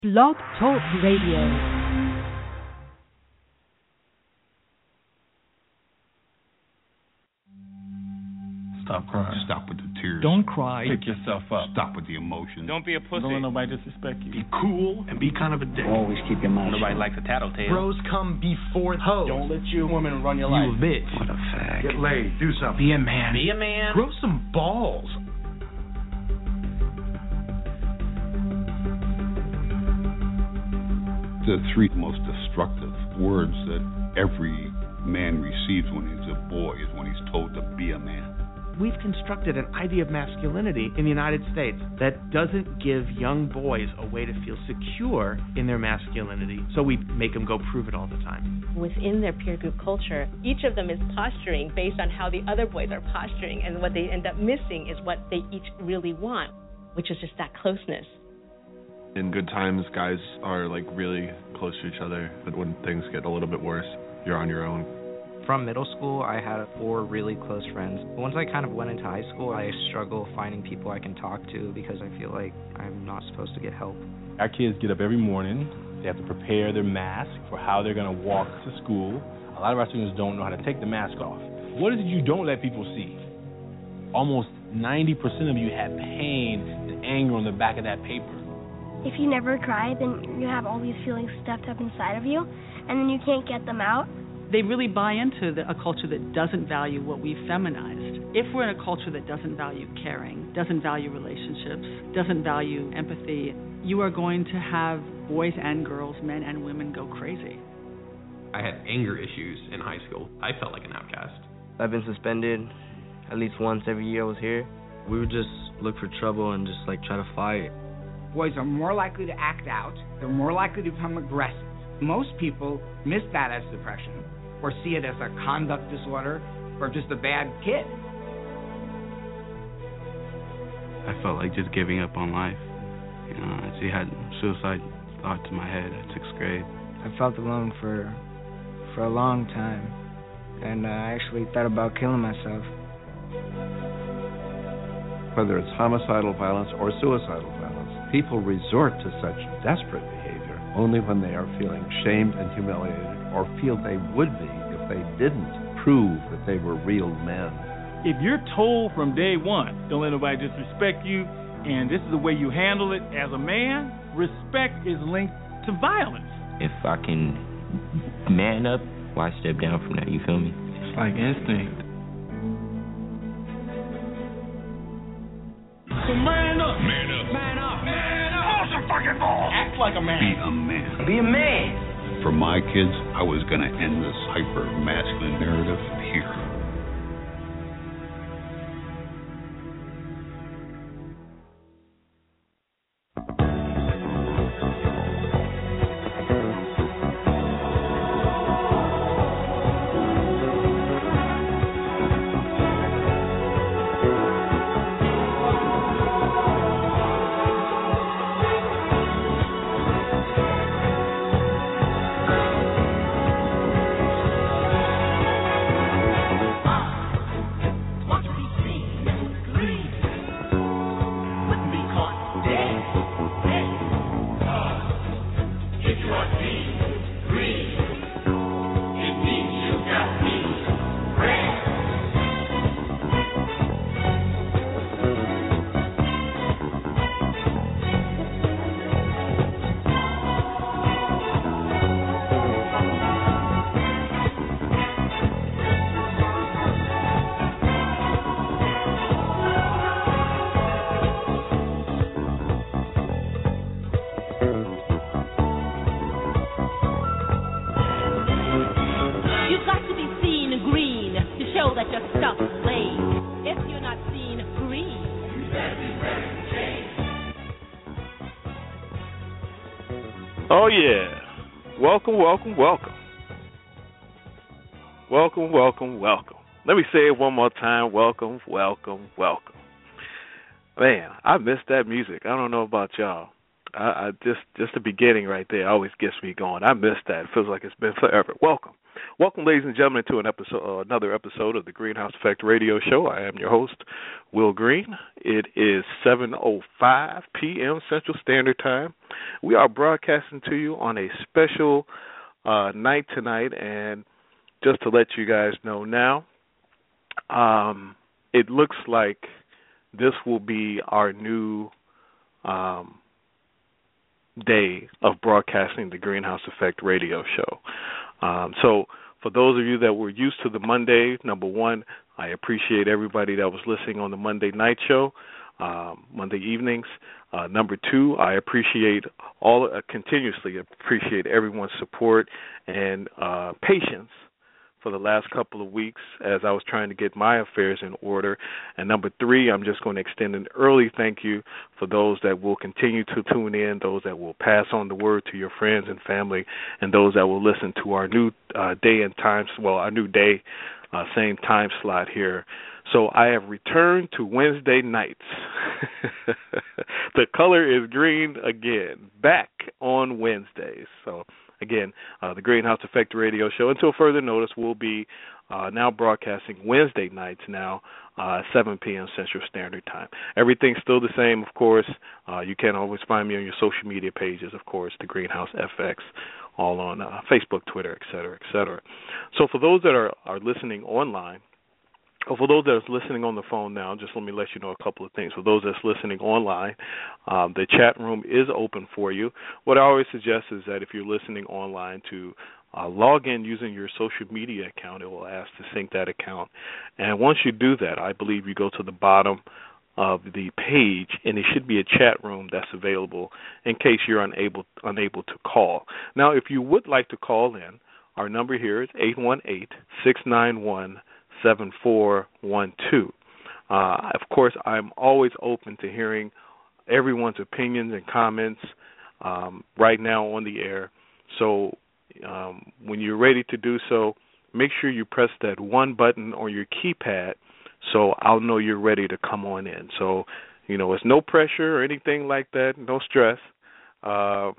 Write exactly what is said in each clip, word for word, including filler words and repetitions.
Blog Talk Radio. Stop crying. Stop with the tears. Don't cry. Pick yourself up. Stop with the emotions. Don't be a pussy. Don't let nobody disrespect you. Be cool and be kind of a dick. Always keep your mouth Nobody shut. likes a tattletale. Bros come before hoes. Don't let your woman run your You life. a bitch. What a fag. Get laid. Do something. Be a man. Be a man. Grow some balls. The three most destructive words that every man receives when he's a boy is when he's told to be a man. We've constructed an idea of masculinity in the United States that doesn't give young boys a way to feel secure in their masculinity, so we make them go prove it all the time. Within their peer group culture, each of them is posturing based on how the other boys are posturing, and what they end up missing is what they each really want, which is just that closeness. In good times, guys are like really close to each other, but when things get a little bit worse, you're on your own. From middle school, I had four really close friends. Once I kind of went into high school, I struggle finding people I can talk to because I feel like I'm not supposed to get help. Our kids get up every morning. They have to prepare their mask for how they're going to walk to school. A lot of our students don't know how to take the mask off. What is it you don't let people see? Almost ninety percent of you have pain and anger on the back of that paper. If you never cry, then you have all these feelings stuffed up inside of you, and then you can't get them out. They really buy into the, a culture that doesn't value what we've feminized. If we're in a culture that doesn't value caring, doesn't value relationships, doesn't value empathy, you are going to have boys and girls, men and women go crazy. I had anger issues in high school. I felt like an outcast. I've been suspended at least once every year I was here. We would just look for trouble and just like try to fight. Boys are more likely to act out. They're more likely to become aggressive. Most people miss that as depression or see it as a conduct disorder or just a bad kid. I felt like just giving up on life. You know, I actually had suicide thoughts in my head at sixth grade. I felt alone for for a long time, and I actually thought about killing myself. Whether it's homicidal violence or suicidal violence, people resort to such desperate behavior only when they are feeling shamed and humiliated or feel they would be if they didn't prove that they were real men. If you're told from day one, don't let nobody disrespect you, and this is the way you handle it as a man, respect is linked to violence. If I can man up, why step down from that, you feel me? It's like instinct. So man up. Man up. Man up. Man up. Hold your fucking balls. Act like a man. Be a man. Be a man. For my kids, I was going to end this hyper-masculine narrative here. Oh, yeah. Welcome, welcome, welcome. Welcome, welcome, welcome. Let me say it one more time. Welcome, welcome, welcome. Man, I miss that music. I don't know about y'all. I, I just just the beginning right there always gets me going. I miss that. It feels like it's been forever. Welcome. Welcome, ladies and gentlemen, to an episode, uh, another episode of the Greenhouse Effect Radio Show. I am your host, Will Green. It is seven oh five p.m. Central Standard Time. We are broadcasting to you on a special uh, night tonight, and just to let you guys know now, um, it looks like this will be our new um, day of broadcasting the Greenhouse Effect Radio Show. Um, so for those of you that were used to the Monday, number one, I appreciate everybody that was listening on the Monday night show, um, Monday evenings. Uh, number two, I appreciate all, uh, continuously appreciate everyone's support and uh, patience for the last couple of weeks as I was trying to get my affairs in order. And number three, I'm just going to extend an early thank you for those that will continue to tune in, those that will pass on the word to your friends and family, and those that will listen to our new uh, day and time, well, our new day, uh, same time slot here. So I have returned to Wednesday nights. The color is green again, back on Wednesdays. So again, uh, the Greenhouse Effect Radio Show, until further notice, will be uh, now broadcasting Wednesday nights now, uh, seven p.m. Central Standard Time. Everything's still the same, of course. Uh, you can always find me on your social media pages, of course, the Greenhouse F X, all on uh, Facebook, Twitter, et cetera, et cetera. So for those that are, are listening online, or for those that are listening on the phone now, just let me let you know a couple of things. For those that's listening online, um, the chat room is open for you. What I always suggest is that if you're listening online to uh, log in using your social media account. It will ask to sync that account. And once you do that, I believe you go to the bottom of the page, and there should be a chat room that's available in case you're unable unable to call. Now, if you would like to call in, our number here is eight one eight, six nine one, seven four one two. Uh, of course, I'm always open to hearing everyone's opinions and comments um, right now on the air. So um, when you're ready to do so, make sure you press that one button on your keypad so I'll know you're ready to come on in. So, you know, it's no pressure or anything like that, no stress. Uh,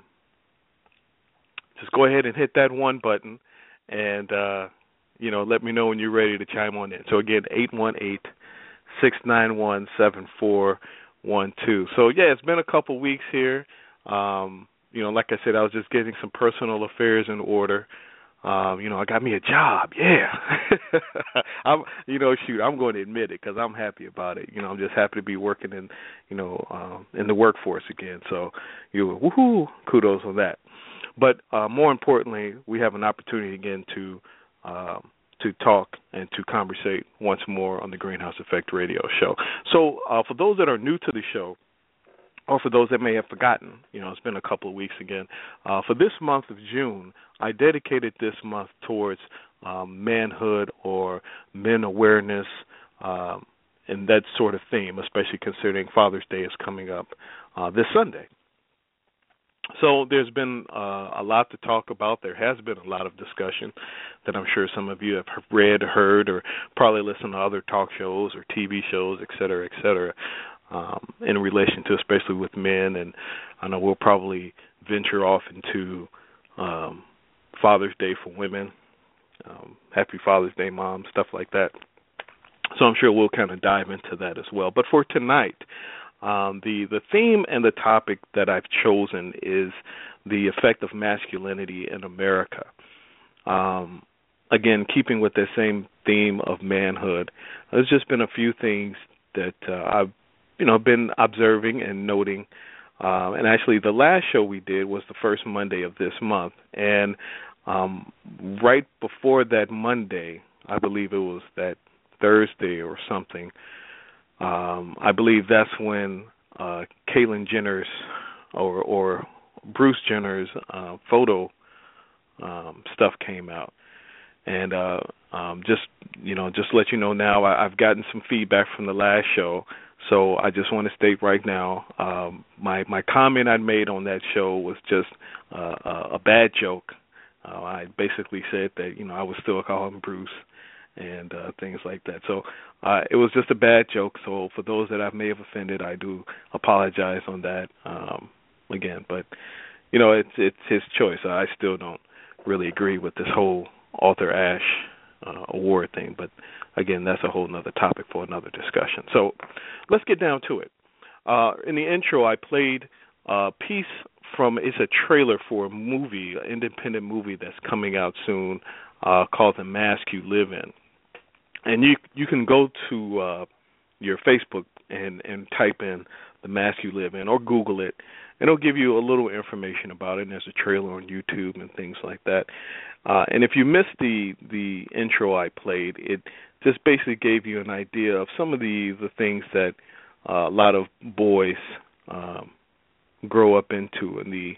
just go ahead and hit that one button and, uh, you know, let me know when you're ready to chime on in. So, again, eight one eight, six nine one, seven four one two. So, yeah, it's been a couple weeks here. Um, you know, like I said, I was just getting some personal affairs in order. Um, you know, I got me a job, yeah. I'm, you know, shoot, I'm going to admit it because I'm happy about it. You know, I'm just happy to be working in, you know, um, in the workforce again. So, you, woohoo, kudos on that. But uh, more importantly, we have an opportunity again to um, to talk and to conversate once more on the Greenhouse Effect Radio Show. So, uh, for those that are new to the show, or for those that may have forgotten, you know, it's been a couple of weeks again. Uh, for this month of June, I dedicated this month towards um, manhood or men awareness um, and that sort of theme, especially considering Father's Day is coming up uh, this Sunday. So there's been uh, a lot to talk about. There has been a lot of discussion that I'm sure some of you have read, heard, or probably listened to other talk shows or T V shows, et cetera, et cetera. Um, in relation to, especially with men, and I know we'll probably venture off into um, Father's Day for women, um, Happy Father's Day, Mom, stuff like that. So I'm sure we'll kind of dive into that as well. But for tonight, um, the, the theme and the topic that I've chosen is the effect of masculinity in America. Um, again, keeping with that same theme of manhood, there's just been a few things that uh, I've you know, been observing and noting. Um, and actually, the last show we did was the first Monday of this month. And um, right before that Monday, I believe it was that Thursday or something, um, I believe that's when uh, Caitlyn Jenner's or, or Bruce Jenner's uh, photo um, stuff came out. And uh, um, just, you know, just let you know now, I, I've gotten some feedback from the last show. So I just want to state right now, um, my my comment I made on that show was just uh, a, a bad joke. Uh, I basically said that, you know, I would still call him Bruce and uh, things like that. So uh, it was just a bad joke. So for those that I may have offended, I do apologize on that um, again. But, you know, it's it's his choice. I still don't really agree with this whole Arthur Ashe uh, award thing. But again, that's a whole nother topic for another discussion. So let's get down to it. Uh, in the intro, I played a piece from, it's a trailer for a movie, an independent movie that's coming out soon uh, called The Mask You Live In. And you you can go to uh, your Facebook and, and type in The Mask You Live In, or Google it, and it'll give you a little information about it. And there's a trailer on YouTube and things like that. Uh, and if you missed the the intro I played, it just basically gave you an idea of some of the, the things that uh, a lot of boys um, grow up into, and the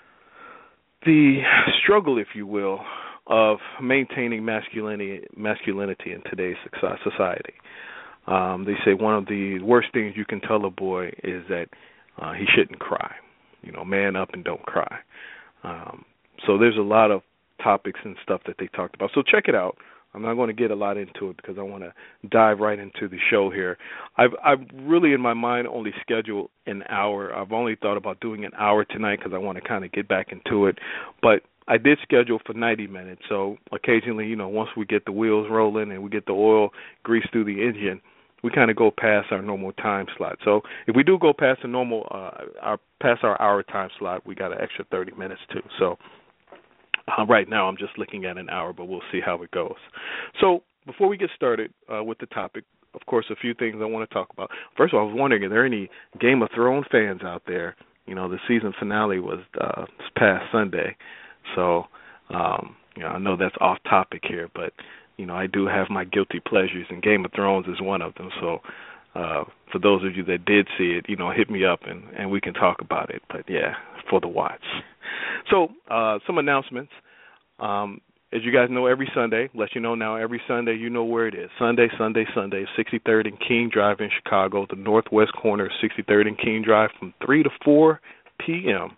the struggle, if you will, of maintaining masculinity masculinity in today's society. Um, they say one of the worst things you can tell a boy is that uh, he shouldn't cry. You know, man up and don't cry. Um, so there's a lot of topics and stuff that they talked about. So check it out. I'm not going to get a lot into it because I want to dive right into the show here. I've I've really in my mind only scheduled an hour. I've only thought about doing an hour tonight because I want to kind of get back into it. But I did schedule for ninety minutes. So occasionally, you know, once we get the wheels rolling and we get the oil greased through the engine, we kind of go past our normal time slot. So if we do go past the normal, uh, our past our hour time slot, we got an extra thirty minutes too. So uh, right now I'm just looking at an hour, but we'll see how it goes. So before we get started uh, with the topic, of course, a few things I want to talk about. First of all, I was wondering, are there any Game of Thrones fans out there? You know, the season finale was uh, this past Sunday. So, um, you know, I know that's off topic here, but, you know, I do have my guilty pleasures, and Game of Thrones is one of them. So uh, for those of you that did see it, you know, hit me up and, and we can talk about it. But, yeah, for the watch. So uh, some announcements. Um, as you guys know, every Sunday, let you know now, every Sunday, you know where it is. Sunday, Sunday, Sunday, sixty-third and King Drive in Chicago, the northwest corner of sixty-third and King Drive from three to four p.m.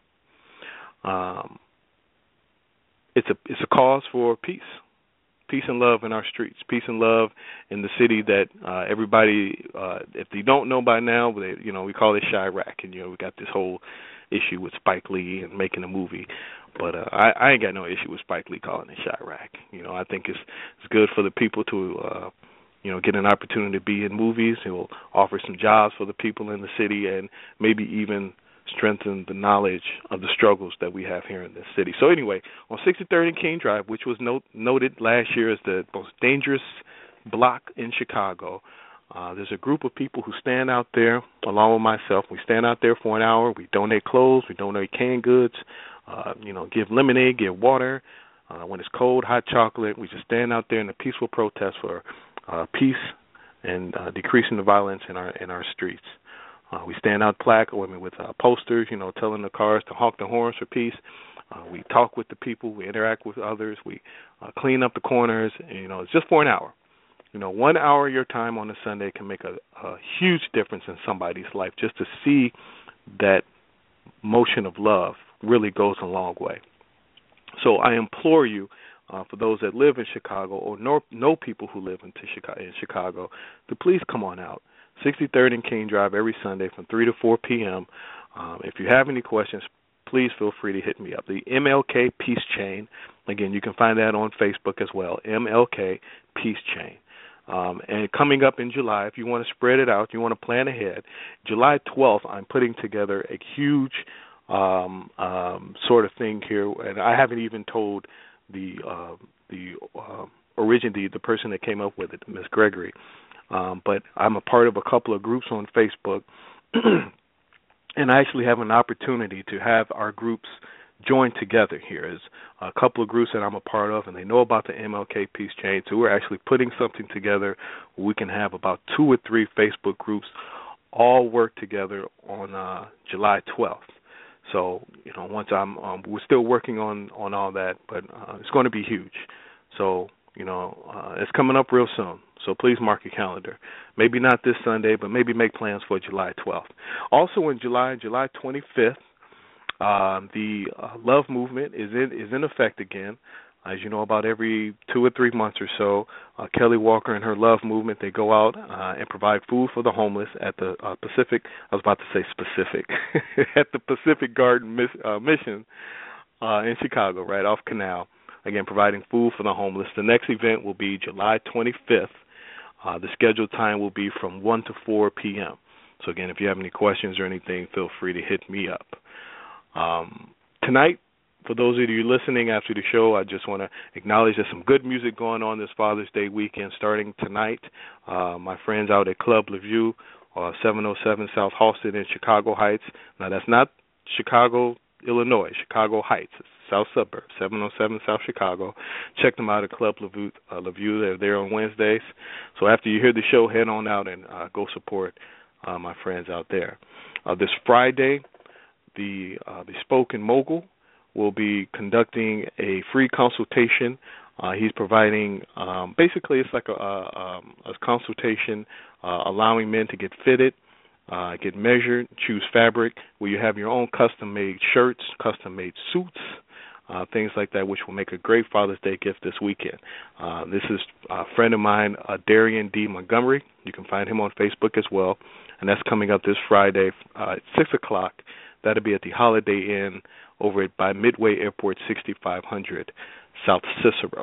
Um, it's a it's a cause for peace, peace and love in our streets, peace and love in the city that uh, everybody, uh, if they don't know by now, they, you know, we call it Chirac, and you know we got this whole issue with Spike Lee and making a movie. But uh, I, I ain't got no issue with Spike Lee calling it Chirac. You know, I think it's it's good for the people to, uh, you know, get an opportunity to be in movies. It will offer some jobs for the people in the city and maybe even strengthen the knowledge of the struggles that we have here in this city. So anyway, on sixty-third and King Drive, which was note, noted last year as the most dangerous block in Chicago, uh, there's a group of people who stand out there, along with myself. We stand out there for an hour. We donate clothes. We donate canned goods. Uh, you know, give lemonade, give water. Uh, when it's cold, hot chocolate. We just stand out there in a peaceful protest for uh, peace and uh, decreasing the violence in our in our streets. Uh, we stand out plaque with, with uh, posters, you know, telling the cars to honk the horns for peace. Uh, we talk with the people. We interact with others. We uh, clean up the corners. And, you know, it's just for an hour. You know, one hour of your time on a Sunday can make a, a huge difference in somebody's life. Just to see that motion of love really goes a long way. So I implore you, uh, for those that live in Chicago or know, know people who live into Chicago, in Chicago, to please come on out. sixty-third and King Drive every Sunday from three to four p.m. Um, if you have any questions, please feel free to hit me up. The M L K Peace Chain, again, you can find that on Facebook as well, M L K Peace Chain. Um, and coming up in July, if you want to spread it out, you want to plan ahead, July twelfth, I'm putting together a huge um, um, sort of thing here, and I haven't even told the uh, the uh, origin, the, the person that came up with it, Miss Gregory. Um, but I'm a part of a couple of groups on Facebook, and I actually have an opportunity to have our groups join together here. There's a couple of groups that I'm a part of, and they know about the M L K Peace Chain, so we're actually putting something together where we can have about two or three Facebook groups all work together on uh, July twelfth. So, you know, once I'm, um, we're still working on, on all that, but uh, it's going to be huge. So, you know, uh, it's coming up real soon. So please mark your calendar. Maybe not this Sunday, but maybe make plans for July twelfth. Also in July, July twenty-fifth, um, the uh, Love Movement is in is in effect again. As you know, about every two or three months or so, uh, Kelly Walker and her Love Movement, they go out uh, and provide food for the homeless at the uh, Pacific, I was about to say specific, at the Pacific Garden Miss, uh, Mission uh, in Chicago, right off Canal. again, providing food for the homeless. The next event will be July twenty-fifth. Uh, the scheduled time will be from one to four p.m. So, again, if you have any questions or anything, feel free to hit me up. Um, tonight, for those of you listening after the show, I just want to acknowledge there's some good music going on this Father's Day weekend starting tonight. Uh, my friends out at Club LaView, uh, seven oh seven South Halsted in Chicago Heights. Now, that's not Chicago, Illinois, Chicago Heights. It's South Suburb, seven oh seven South Chicago. Check them out at Club LaView. Uh, LaView. They're there on Wednesdays. So after you hear the show, head on out and uh, go support uh, my friends out there. Uh, this Friday, the uh, the Spoken Mogul will be conducting a free consultation. Uh, he's providing, um, basically it's like a, a, um, a consultation uh, allowing men to get fitted, uh, get measured, choose fabric, where you have your own custom-made shirts, custom-made suits, uh, things like that, which will make a great Father's Day gift this weekend. Uh, this is a friend of mine, uh, Darian D. Montgomery. You can find him on Facebook as well, and that's coming up this Friday uh, at six o'clock. That'll be at the Holiday Inn over at by Midway Airport, sixty-five hundred South Cicero.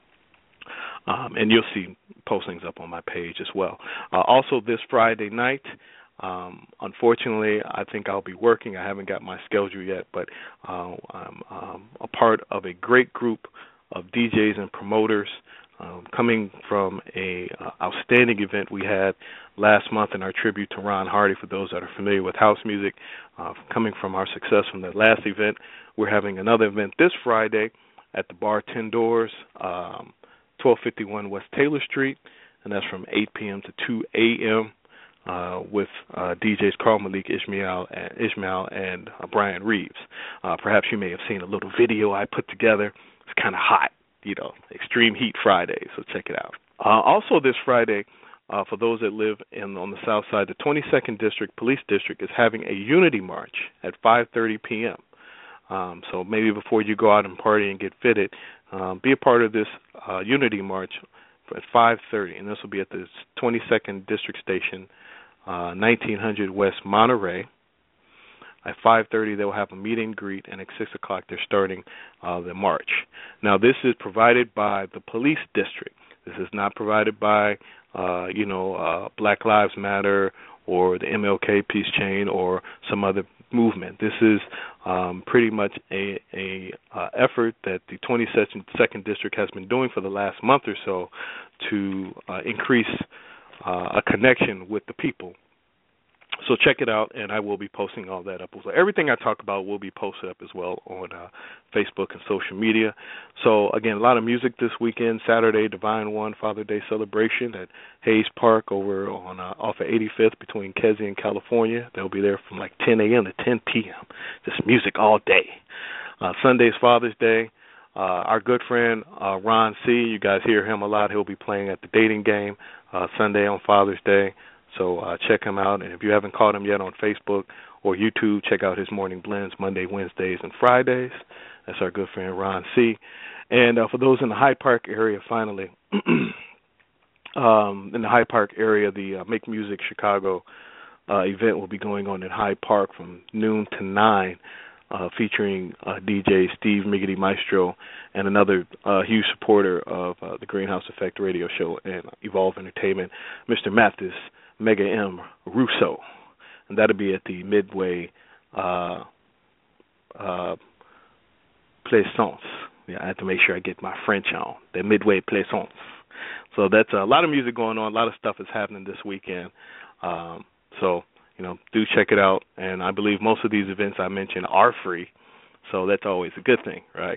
Um, and you'll see postings up on my page as well. Uh, also, this Friday night, um, unfortunately, I think I'll be working. I haven't got my schedule yet, but uh, I'm um, a part of a great group of D Js and promoters um, coming from a uh, outstanding event we had last month in our tribute to Ron Hardy. For those that are familiar with house music, uh, coming from our success from that last event, we're having another event this Friday at the Bar Ten Doors, um, twelve fifty-one West Taylor Street, and that's from eight p.m. to two a.m. Uh, with uh, D Js Carl Malik Ishmael and, Ishmael and uh, Brian Reeves. Uh, perhaps you may have seen a little video I put together. It's kind of hot, you know, Extreme Heat Friday, so check it out. Uh, also this Friday, uh, for those that live in on the south side, the twenty-second District Police District is having a Unity March at five thirty p.m. Um, so maybe before you go out and party and get fitted, um, be a part of this uh, Unity March at five thirty, and this will be at the twenty-second District Station, uh, nineteen hundred West Monterey. At five thirty, they'll have a meet and greet, and at six o'clock, they're starting uh, the march. Now, this is provided by the police district. This is not provided by, uh, you know, uh, Black Lives Matter or the M L K Peace Chain or some other movement. This is um, pretty much a, a uh, effort that the twenty-second District has been doing for the last month or so to uh, increase uh, a connection with the people. So check it out, and I will be posting all that up. So everything I talk about will be posted up as well on uh, Facebook and social media. So, again, a lot of music this weekend. Saturday, Divine One Father Day celebration at Hayes Park over on uh, off of eighty-fifth between Kedzie and California. They'll be there from like ten a.m. to ten p.m. Just music all day. Uh, Sunday's Father's Day. Uh, our good friend uh, Ron C., you guys hear him a lot. He'll be playing at the Dating Game uh, Sunday on Father's Day. So uh, check him out. And if you haven't caught him yet on Facebook or YouTube, check out his Morning Blends Monday, Wednesdays, and Fridays. That's our good friend Ron C. And uh, for those in the Hyde Park area, finally, um, in the Hyde Park area, the uh, Make Music Chicago uh, event will be going on in Hyde Park from noon to nine, uh, featuring uh, D J Steve Miggity Maestro and another uh, huge supporter of uh, the Greenhouse Effect radio show and Evolve Entertainment, Mister Mathis Mega M Russo, and that'll be at the Midway uh, uh, Plaisance. Yeah, I have to make sure I get my French on. The Midway Plaisance. So that's a lot of music going on. A lot of stuff is happening this weekend. Um, so, you know, do check it out. And I believe most of these events I mentioned are free, so that's always a good thing, right?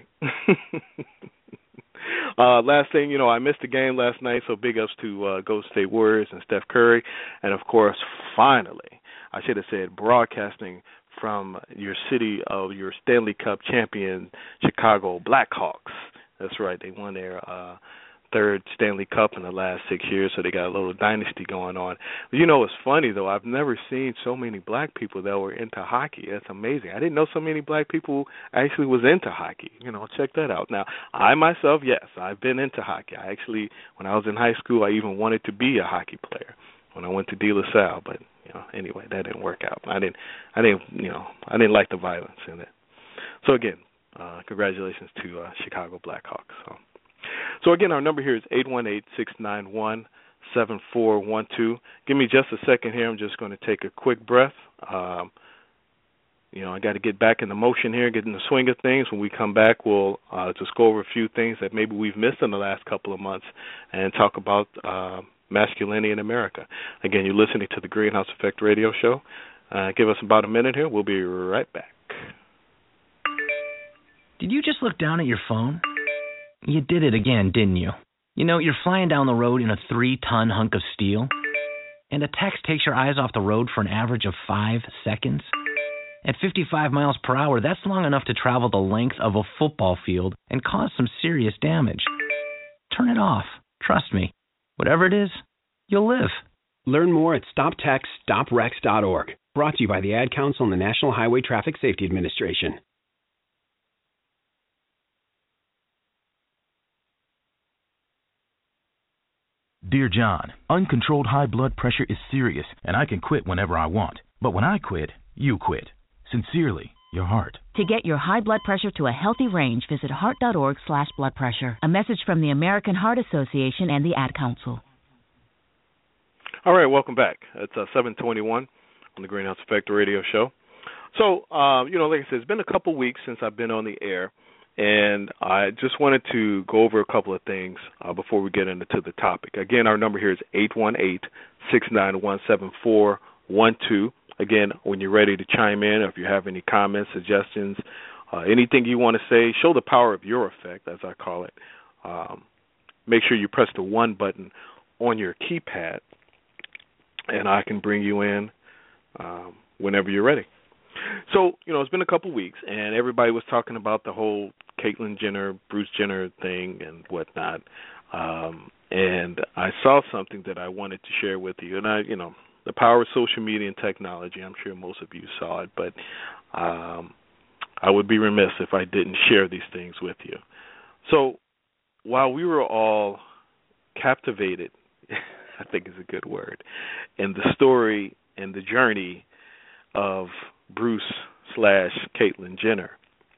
Uh, last thing, you know, I missed the game last night, so big ups to uh, Golden State Warriors and Steph Curry. And, of course, finally, I should have said broadcasting from your city of your Stanley Cup champion, Chicago Blackhawks. That's right. They won their uh, third Stanley Cup in the last six years, so they got a little dynasty going on. But, you know, it's funny, though. I've never seen so many black people that were into hockey. That's amazing. I didn't know so many black people actually was into hockey. You know, check that out. Now, I myself, yes, I've been into hockey. I actually, when I was in high school, I even wanted to be a hockey player when I went to De La Salle. But, you know, anyway, that didn't work out. I didn't, I didn't, you know, I didn't like the violence in it. So, again, uh, congratulations to uh, Chicago Blackhawks. So. so, again, our number here is eight one eight, six nine one, seven four one two. Give me just a second here. I'm just going to take a quick breath. Um, you know, I got to get back in the motion here, get in the swing of things. When we come back, we'll uh, just go over a few things that maybe we've missed in the last couple of months and talk about uh, masculinity in America. Again, you're listening to the Greenhouse Effect Radio Show. Uh, give us about a minute here. We'll be right back. Did you just look down at your phone? You did it again, didn't you? You know, you're flying down the road in a three-ton hunk of steel, and a text takes your eyes off the road for an average of five seconds. At fifty-five miles per hour, that's long enough to travel the length of a football field and cause some serious damage. Turn it off. Trust me. Whatever it is, you'll live. Learn more at stop text stop wrecks dot org. Brought to you by the Ad Council and the National Highway Traffic Safety Administration. Dear John, uncontrolled high blood pressure is serious, and I can quit whenever I want. But when I quit, you quit. Sincerely, your heart. To get your high blood pressure to a healthy range, visit heart.org slash blood pressure. A message from the American Heart Association and the Ad Council. All right, welcome back. It's uh, seven twenty-one on the Greenhouse Effect Radio Show. So, uh, you know, like I said, it's been a couple weeks since I've been on the air, and I just wanted to go over a couple of things uh, before we get into the topic. Again, our number here is eight one eight, six nine one, seven four one two. Again, when you're ready to chime in, or if you have any comments, suggestions, uh, anything you want to say, show the power of your effect, as I call it. Um, make sure you press the one button on your keypad, and I can bring you in um, whenever you're ready. So, you know, it's been a couple weeks, and everybody was talking about the whole Caitlyn Jenner, Bruce Jenner thing and whatnot. Um, and I saw something that I wanted to share with you. And I, you know, the power of social media and technology, I'm sure most of you saw it, but um, I would be remiss if I didn't share these things with you. So while we were all captivated, I think is a good word, in the story and the journey of Bruce slash Caitlyn Jenner,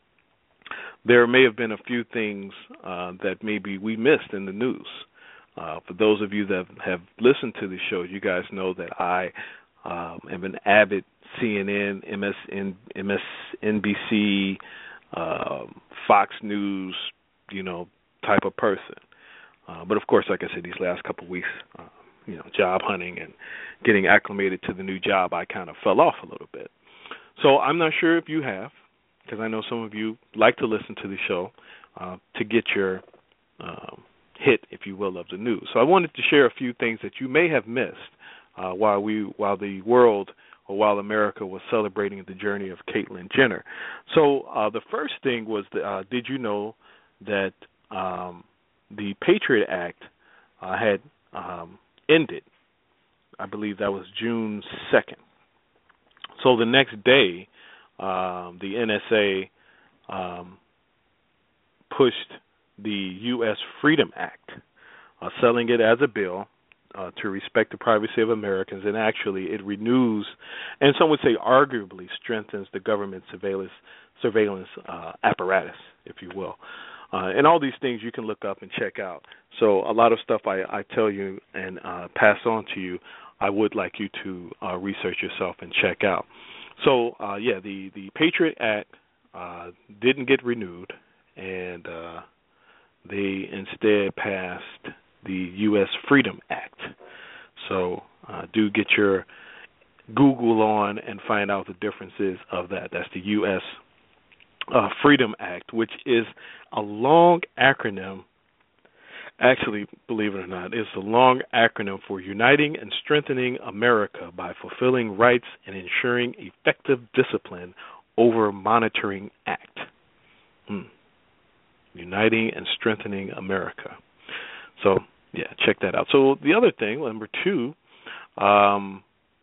there may have been a few things uh, that maybe we missed in the news. Uh, for those of you that have listened to the show, you guys know that I um, am an avid C N N, M S N, M S N B C, uh, Fox News, you know, type of person. Uh, but of course, like I said, these last couple of weeks, uh, you know, job hunting and getting acclimated to the new job, I kind of fell off a little bit. So I'm not sure if you have, because I know some of you like to listen to the show uh, to get your um, hit, if you will, of the news. So I wanted to share a few things that you may have missed uh, while we, while the world or while America was celebrating the journey of Caitlyn Jenner. So uh, the first thing was, the, uh, did you know that um, the Patriot Act uh, had um, ended? I believe that was June second. So the next day, um, the N S A um, pushed the U S Freedom Act, uh, selling it as a bill uh, to respect the privacy of Americans, and actually it renews, and some would say arguably strengthens the government surveillance surveillance uh, apparatus, if you will. Uh, and all these things you can look up and check out. So a lot of stuff I, I tell you and uh, pass on to you, I would like you to uh, research yourself and check out. So, uh, yeah, the, the Patriot Act uh, didn't get renewed, and uh, they instead passed the U S Freedom Act. So uh, do get your Google on and find out the differences of that. That's the U S uh, Freedom Act, which is a long acronym. Actually, believe it or not, it's a long acronym for Uniting and Strengthening America by Fulfilling Rights and Ensuring Effective Discipline Over Monitoring Act. Hmm. Uniting and Strengthening America. So, yeah, check that out. So the other thing, number two, um,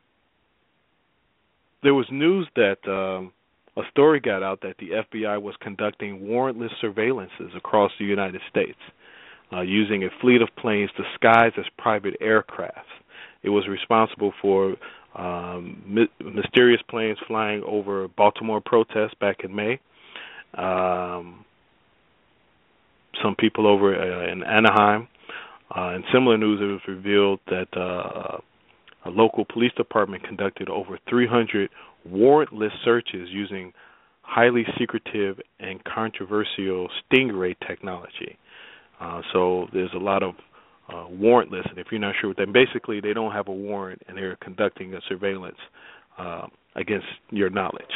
there was news that um, a story got out that the F B I was conducting warrantless surveillances across the United States, uh, using a fleet of planes disguised as private aircraft. It was responsible for um, my- mysterious planes flying over Baltimore protests back in May, Um, some people over uh, in Anaheim. Uh, in similar news, it was revealed that uh, a local police department conducted over three hundred warrantless searches using highly secretive and controversial Stingray technology. Uh, so there's a lot of uh, warrantless, and if you're not sure what that, basically they don't have a warrant and they're conducting a surveillance uh, against your knowledge.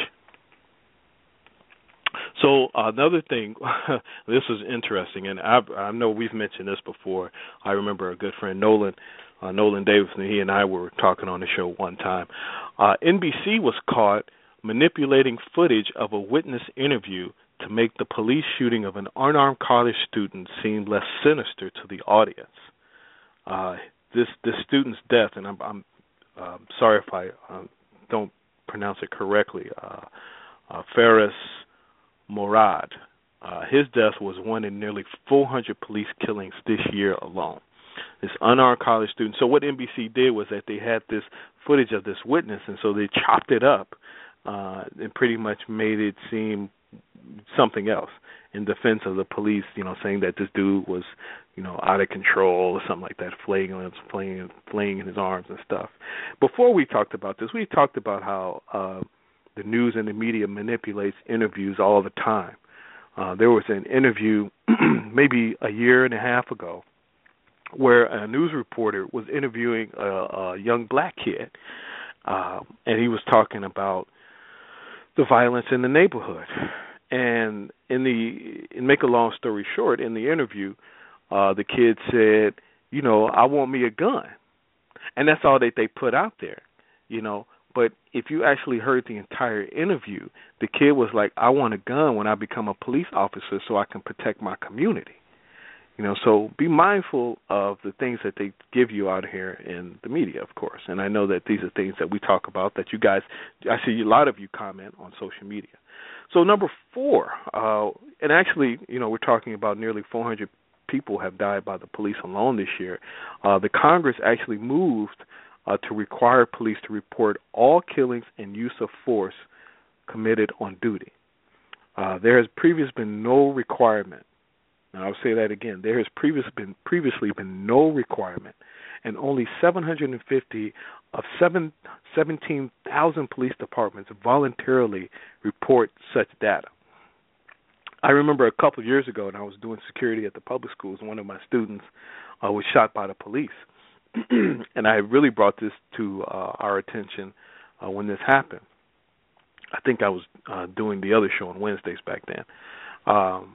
So another thing, this was interesting, and I, I know we've mentioned this before. I remember a good friend, Nolan, uh, Nolan Davidson, he and I were talking on the show one time. Uh, N B C was caught manipulating footage of a witness interview to make the police shooting of an unarmed college student seem less sinister to the audience. Uh, this this student's death, and I'm, I'm uh, sorry if I uh, don't pronounce it correctly, uh, uh, Faris Morad. Uh, his death was one in nearly four hundred police killings this year alone. This unarmed college student. So what N B C did was that they had this footage of this witness, and so they chopped it up uh, and pretty much made it seem something else in defense of the police, you know, saying that this dude was, you know, out of control or something like that, flailing, flailing, flailing in his arms and stuff. Before we talked about this, we talked about how uh, the news and the media manipulates interviews all the time. Uh, there was an interview maybe a year and a half ago where a news reporter was interviewing a, a young black kid, uh, and he was talking about the violence in the neighborhood. And in the, and make a long story short, in the interview, uh, the kid said, you know, I want me a gun. And that's all that they put out there, you know. But if you actually heard the entire interview, the kid was like, I want a gun when I become a police officer so I can protect my community. You know, so be mindful of the things that they give you out here in the media, of course. And I know that these are things that we talk about that you guys, I see a lot of you comment on social media. So number four, uh, and actually, you know, we're talking about nearly four hundred people have died by the police alone this year. Uh, the Congress actually moved uh, to require police to report all killings and use of force committed on duty. Uh, there has previously been no requirement. And I'll say that again. There has previous been, previously been no requirement, and only seven hundred fifty of seven, seventeen thousand police departments voluntarily report such data. I remember a couple of years ago, and I was doing security at the public schools, and one of my students uh, was shot by the police. And I really brought this to uh, our attention uh, when this happened. I think I was uh, doing the other show on Wednesdays back then. Um,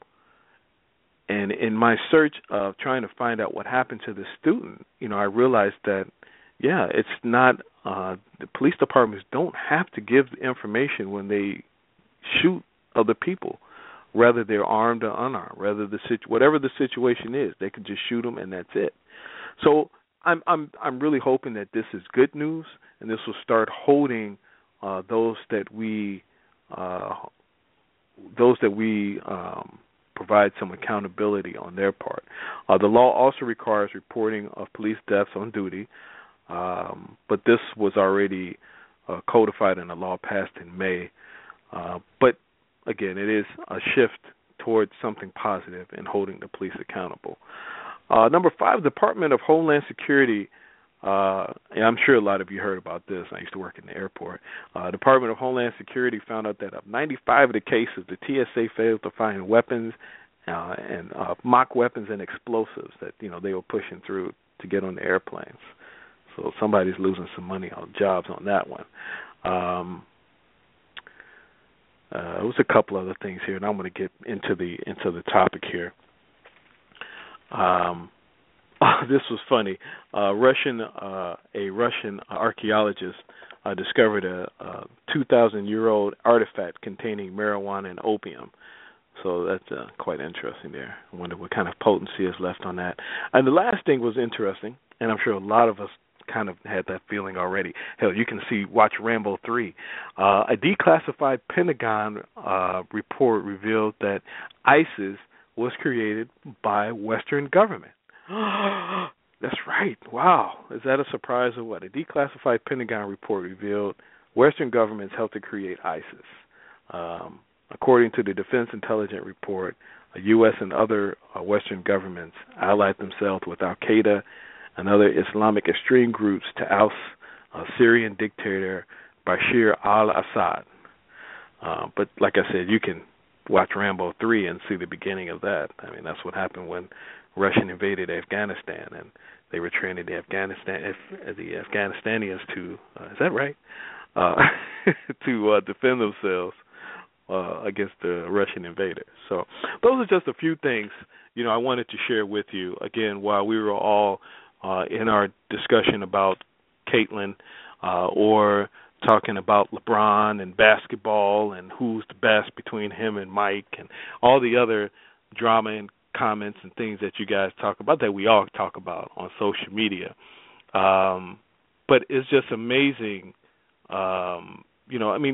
And in my search of trying to find out what happened to this student, you know, I realized that, yeah, it's not, uh, the police departments don't have to give the information when they shoot other people, whether they're armed or unarmed, whether the situ- whatever the situation is, they can just shoot them and that's it. So I'm I'm I'm really hoping that this is good news, and this will start holding uh, those that we uh, those that we um, provide some accountability on their part. Uh, the law also requires reporting of police deaths on duty, um, but this was already uh, codified in a law passed in May. Uh, but again, it is a shift towards something positive in holding the police accountable. Uh, number five, Department of Homeland Security. Uh, and I'm sure a lot of you heard about this. I used to work in the airport. Uh, Department of Homeland Security found out that of ninety-five of the cases, the T S A failed to find weapons uh, and uh, mock weapons and explosives that you know they were pushing through to get on the airplanes. So somebody's losing some money on jobs on that one. Um, uh, there was a couple other things here, and I'm going to get into the into the topic here. Um, oh, this was funny. Uh, Russian, uh, a Russian archaeologist uh, discovered a, a two thousand year old artifact containing marijuana and opium. So that's uh, quite interesting there. I wonder what kind of potency is left on that. And the last thing was interesting, and I'm sure a lot of us kind of had that feeling already. Hell, you can see, watch Rambo three. Uh, a declassified Pentagon uh, report revealed that ISIS was created by Western government. That's right. Wow. Is that a surprise or what? A declassified Pentagon report revealed Western governments helped to create ISIS. Um, According to the Defense Intelligence Report, the U S and other uh, Western governments allied themselves with Al-Qaeda and other Islamic extreme groups to oust uh, Syrian dictator Bashir al-Assad. Uh, but like I said, you can watch Rambo three and see the beginning of that. I mean, that's what happened when Russia invaded Afghanistan, and they were training the Afghanistan the Afghanistanians to uh, is that right uh, to uh, defend themselves uh, against the Russian invaders. So those are just a few things, you know, I wanted to share with you. Again, while we were all uh, in our discussion about Caitlyn uh, or talking about LeBron and basketball and who's the best between him and Mike and all the other drama and comments and things that you guys talk about, that we all talk about on social media. Um, but it's just amazing, um, you know, I mean,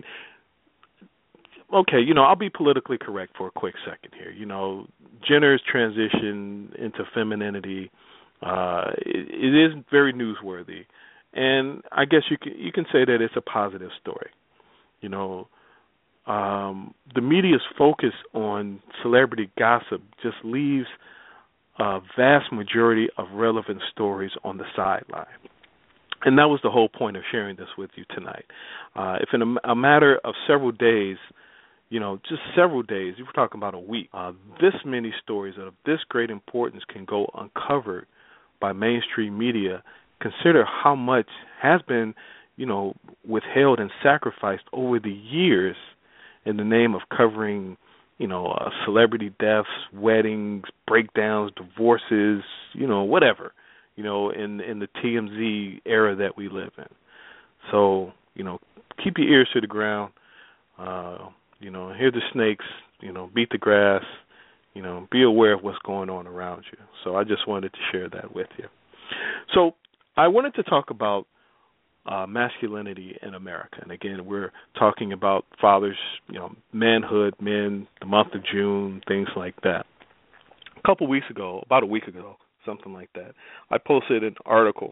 okay, you know, I'll be politically correct for a quick second here. You know, Jenner's transition into femininity, uh, it, it is very newsworthy. And I guess you can, you can say that it's a positive story. You know, um, the media's focus on celebrity gossip just leaves a vast majority of relevant stories on the sideline. And that was the whole point of sharing this with you tonight. Uh, if in a, a matter of several days, you know, just several days, if we're talking about a week, uh, this many stories of this great importance can go uncovered by mainstream media, consider how much has been, you know, withheld and sacrificed over the years in the name of covering, you know, uh, celebrity deaths, weddings, breakdowns, divorces, you know, whatever, you know, in in the T M Z era that we live in. So, you know, keep your ears to the ground. Uh, you know, hear the snakes, you know, beat the grass, you know, be aware of what's going on around you. So I just wanted to share that with you. So I wanted to talk about uh, masculinity in America. And again, we're talking about fathers, you know, manhood, men, the month of June, things like that. A couple weeks ago, about a week ago, something like that, I posted an article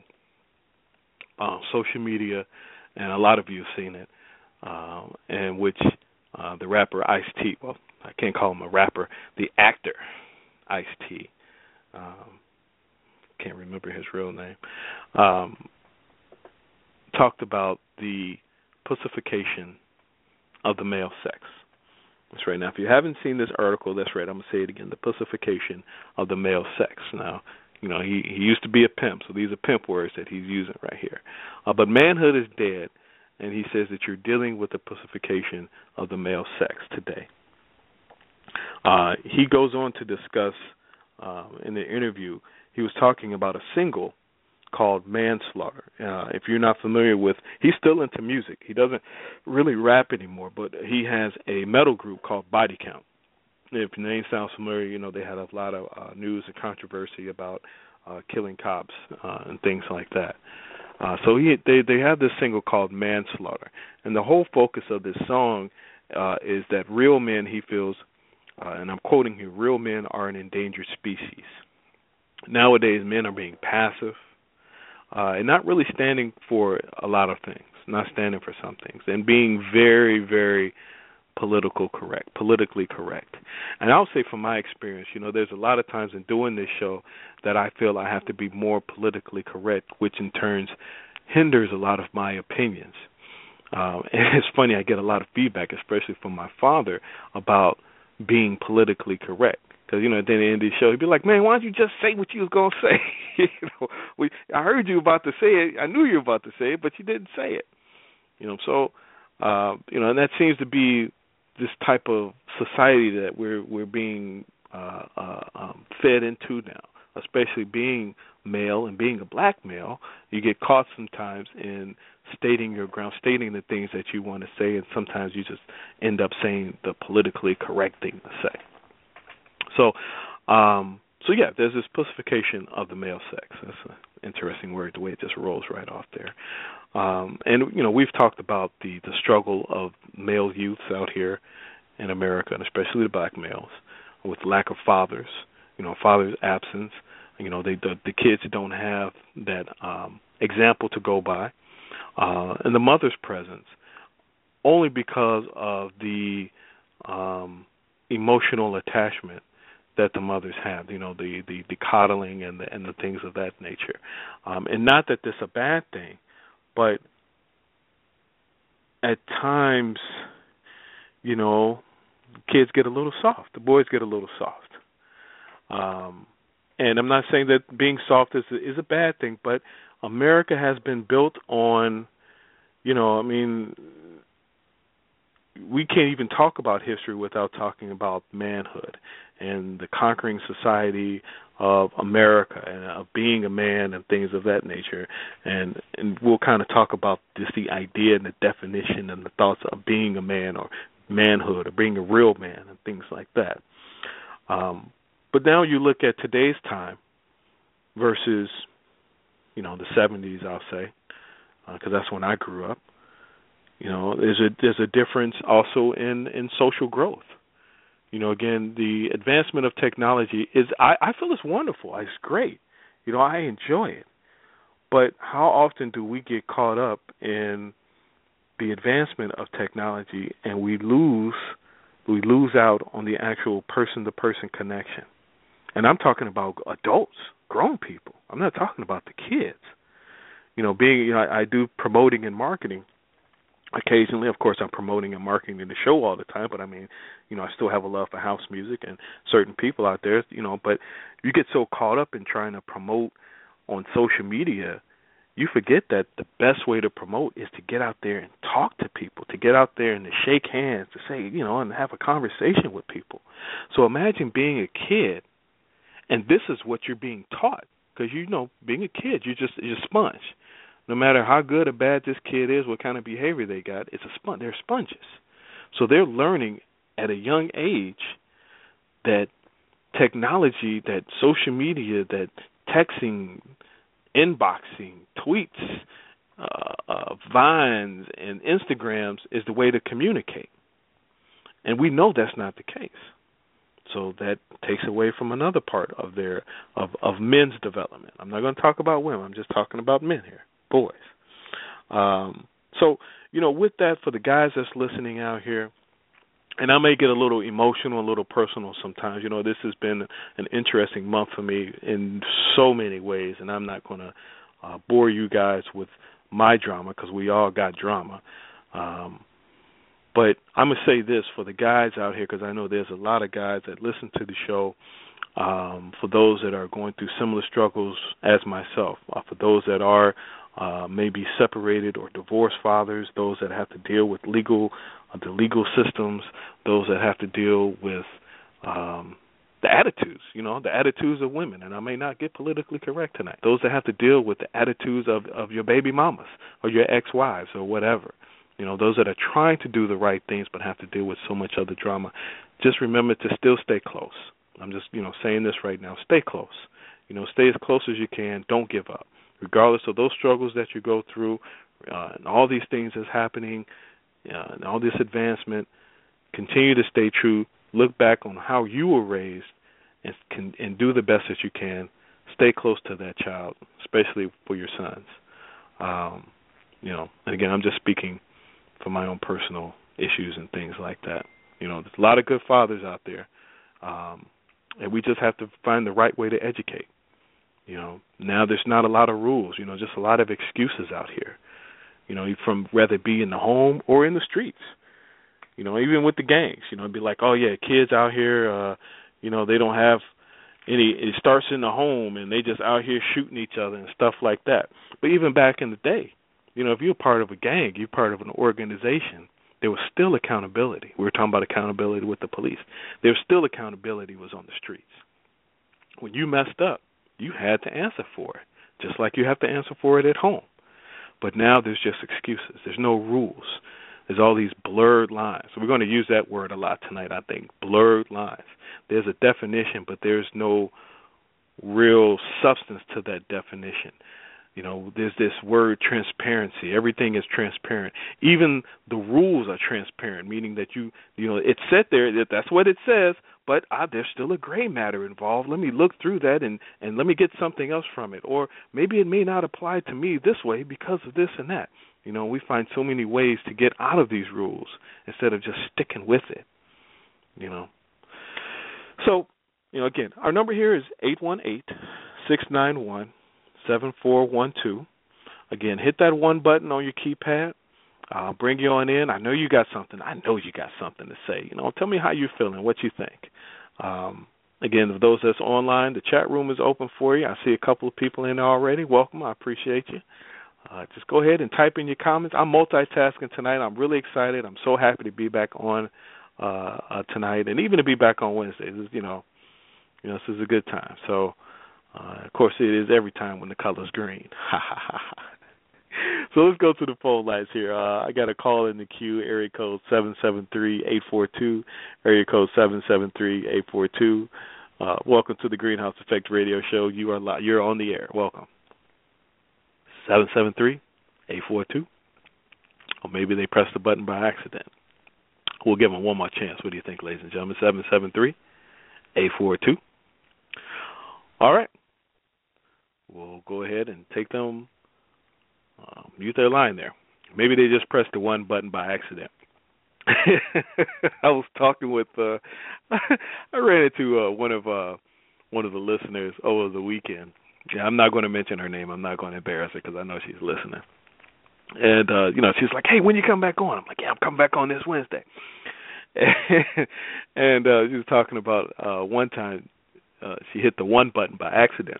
on social media, and a lot of you have seen it, uh, in which uh, the rapper Ice-T, well, I can't call him a rapper, the actor Ice-T, um, can't remember his real name, um, talked about the pussification of the male sex. That's right. Now, if you haven't seen this article, that's right, I'm going to say it again, the pussification of the male sex. Now, you know, he, he used to be a pimp, so these are pimp words that he's using right here. Uh, but manhood is dead, and he says that you're dealing with the pussification of the male sex today. Uh, he goes on to discuss uh, in the interview, he was talking about a single called Manslaughter. Uh, if you're not familiar with, he's still into music. He doesn't really rap anymore, but he has a metal group called Body Count. If your name sounds familiar, you know they had a lot of uh, news and controversy about uh, killing cops uh, and things like that. Uh, so he, they they have this single called Manslaughter, and the whole focus of this song uh, is that real men, he feels, uh, and I'm quoting here, real men are an endangered species. Nowadays, men are being passive uh, and not really standing for a lot of things, not standing for some things, and being very, very political correct, politically correct. And I'll say from my experience, you know, there's a lot of times in doing this show that I feel I have to be more politically correct, which in turn hinders a lot of my opinions. Um, and it's funny, I get a lot of feedback, especially from my father, about being politically correct. Because, you know, at the end of the show, he'd be like, man, why don't you just say what you was going to say? you know, we, I heard you about to say it. I knew you were about to say it, but you didn't say it. You know, so, uh, you know, and that seems to be this type of society that we're we're being uh, uh, um, fed into now, especially being male and being a black male. You get caught sometimes in stating your ground, stating the things that you want to say, and sometimes you just end up saying the politically correct thing to say. So, um, so yeah, there's this pussification of the male sex. That's an interesting word, the way it just rolls right off there. Um, and, you know, we've talked about the, the struggle of male youths out here in America, and especially the black males, with lack of fathers, you know, father's absence. You know, they, the, the kids don't have that um, example to go by, uh, and the mother's presence, only because of the um, emotional attachment that the mothers have, you know, the, the, the coddling and the, and the things of that nature. Um, and not that this is a bad thing, but at times, you know, kids get a little soft. The boys get a little soft. Um, and I'm not saying that being soft is is a bad thing, but America has been built on, you know, I mean, we can't even talk about history without talking about manhood and the conquering society of America and of being a man and things of that nature. And and we'll kind of talk about just the idea and the definition and the thoughts of being a man or manhood or being a real man and things like that. Um, but now you look at today's time versus, you know, the seventies, I'll say, because uh, that's when I grew up. You know, there's a there's a difference also in, in social growth. You know, again, the advancement of technology is, I, I feel it's wonderful. It's great. You know, I enjoy it. But how often do we get caught up in the advancement of technology and we lose we lose out on the actual person-to-person connection? And I'm talking about adults, grown people. I'm not talking about the kids. You know, being, you know, I, I do promoting and marketing. Occasionally, of course, I'm promoting and marketing the show all the time, but I mean, you know, I still have a love for house music and certain people out there, you know, but you get so caught up in trying to promote on social media, you forget that the best way to promote is to get out there and talk to people, to get out there and to shake hands, to say, you know, and have a conversation with people. So imagine being a kid, and this is what you're being taught, because, you know, being a kid, you're just, you're a sponge. No matter how good or bad this kid is, what kind of behavior they got, it's a sponge. They're sponges. So they're learning at a young age that technology, that social media, that texting, inboxing, tweets, uh, uh, Vines, and Instagrams is the way to communicate. And we know that's not the case. So that takes away from another part of their of, of men's development. I'm not going to talk about women. I'm just talking about men here. Boys. Um, so, you know, with that, for the guys that's listening out here, and I may get a little emotional, a little personal sometimes. You know, this has been an interesting month for me in so many ways, and I'm not going to uh, bore you guys with my drama because we all got drama. Um, but I'm going to say this for the guys out here, because I know there's a lot of guys that listen to the show, um, for those that are going through similar struggles as myself, uh, for those that are Uh, maybe separated or divorced fathers, those that have to deal with legal, uh, the legal systems, those that have to deal with um, the attitudes, you know, the attitudes of women. And I may not get politically correct tonight. Those that have to deal with the attitudes of, of your baby mamas or your ex-wives or whatever. You know, those that are trying to do the right things but have to deal with so much other drama. Just remember to still stay close. I'm just, you know, saying this right now. Stay close. You know, stay as close as you can. Don't give up. Regardless of those struggles that you go through, uh, and all these things that's happening, uh, and all this advancement, continue to stay true. Look back on how you were raised, and can, and do the best that you can. Stay close to that child, especially for your sons. Um, you know, and again, I'm just speaking from my own personal issues and things like that. You know, there's a lot of good fathers out there, um, and we just have to find the right way to educate. You know, now there's not a lot of rules, you know, just a lot of excuses out here, you know, from whether it be in the home or in the streets, you know, even with the gangs, you know, it'd be like, oh, yeah, kids out here, uh, you know, they don't have any, it starts in the home and they just out here shooting each other and stuff like that. But even back in the day, you know, if you're part of a gang, you're part of an organization, there was still accountability. We were talking about accountability with the police. There was still accountability was on the streets. When you messed up, you had to answer for it, just like you have to answer for it at home. But now there's just excuses. There's no rules. There's all these blurred lines. So we're going to use that word a lot tonight, I think, blurred lines. There's a definition, but there's no real substance to that definition. You know, there's this word transparency. Everything is transparent. Even the rules are transparent, meaning that you, you know, it's set there. That that's what it says, but ah, there's still a gray matter involved. Let me look through that and, and let me get something else from it. Or maybe it may not apply to me this way because of this and that. You know, we find so many ways to get out of these rules instead of just sticking with it. you know. So, you know, again, our number here is eight one eight, six nine one, seven four one two. Again, hit that one button on your keypad. I'll bring you on in. I know you got something. I know you got something to say. You know, tell me how you're feeling, what you think. Um, again, for those that's online, the chat room is open for you. I see a couple of people in there already. Welcome. I appreciate you. Uh, just go ahead and type in your comments. I'm multitasking tonight. I'm really excited. I'm so happy to be back on uh, uh, tonight, and even to be back on Wednesday. This is, you know, you know, this is a good time. So, uh, of course, it is every time when the color's green. Ha ha ha ha. So let's go to the phone lines here. Uh, I got a call in the queue, area code seven seven three, eight four two, area code seven seven three, eight four two. Uh, welcome to the Greenhouse Effect Radio Show. You are li- you're on the air. Welcome. seven seven three, eight four two. Or maybe they pressed the button by accident. We'll give them one more chance. What do you think, ladies and gentlemen? seven seven three, eight four two. All right. We'll go ahead and take them. Uh, mute their line there. Maybe they just pressed the one button by accident. I was talking with. Uh, I ran into uh, one of uh, one of the listeners over the weekend. Yeah, I'm not going to mention her name. I'm not going to embarrass her because I know she's listening. And uh, you know, she's like, "Hey, when you come back on?" I'm like, "Yeah, I'm coming back on this Wednesday." and uh, she was talking about uh, one time uh, she hit the one button by accident.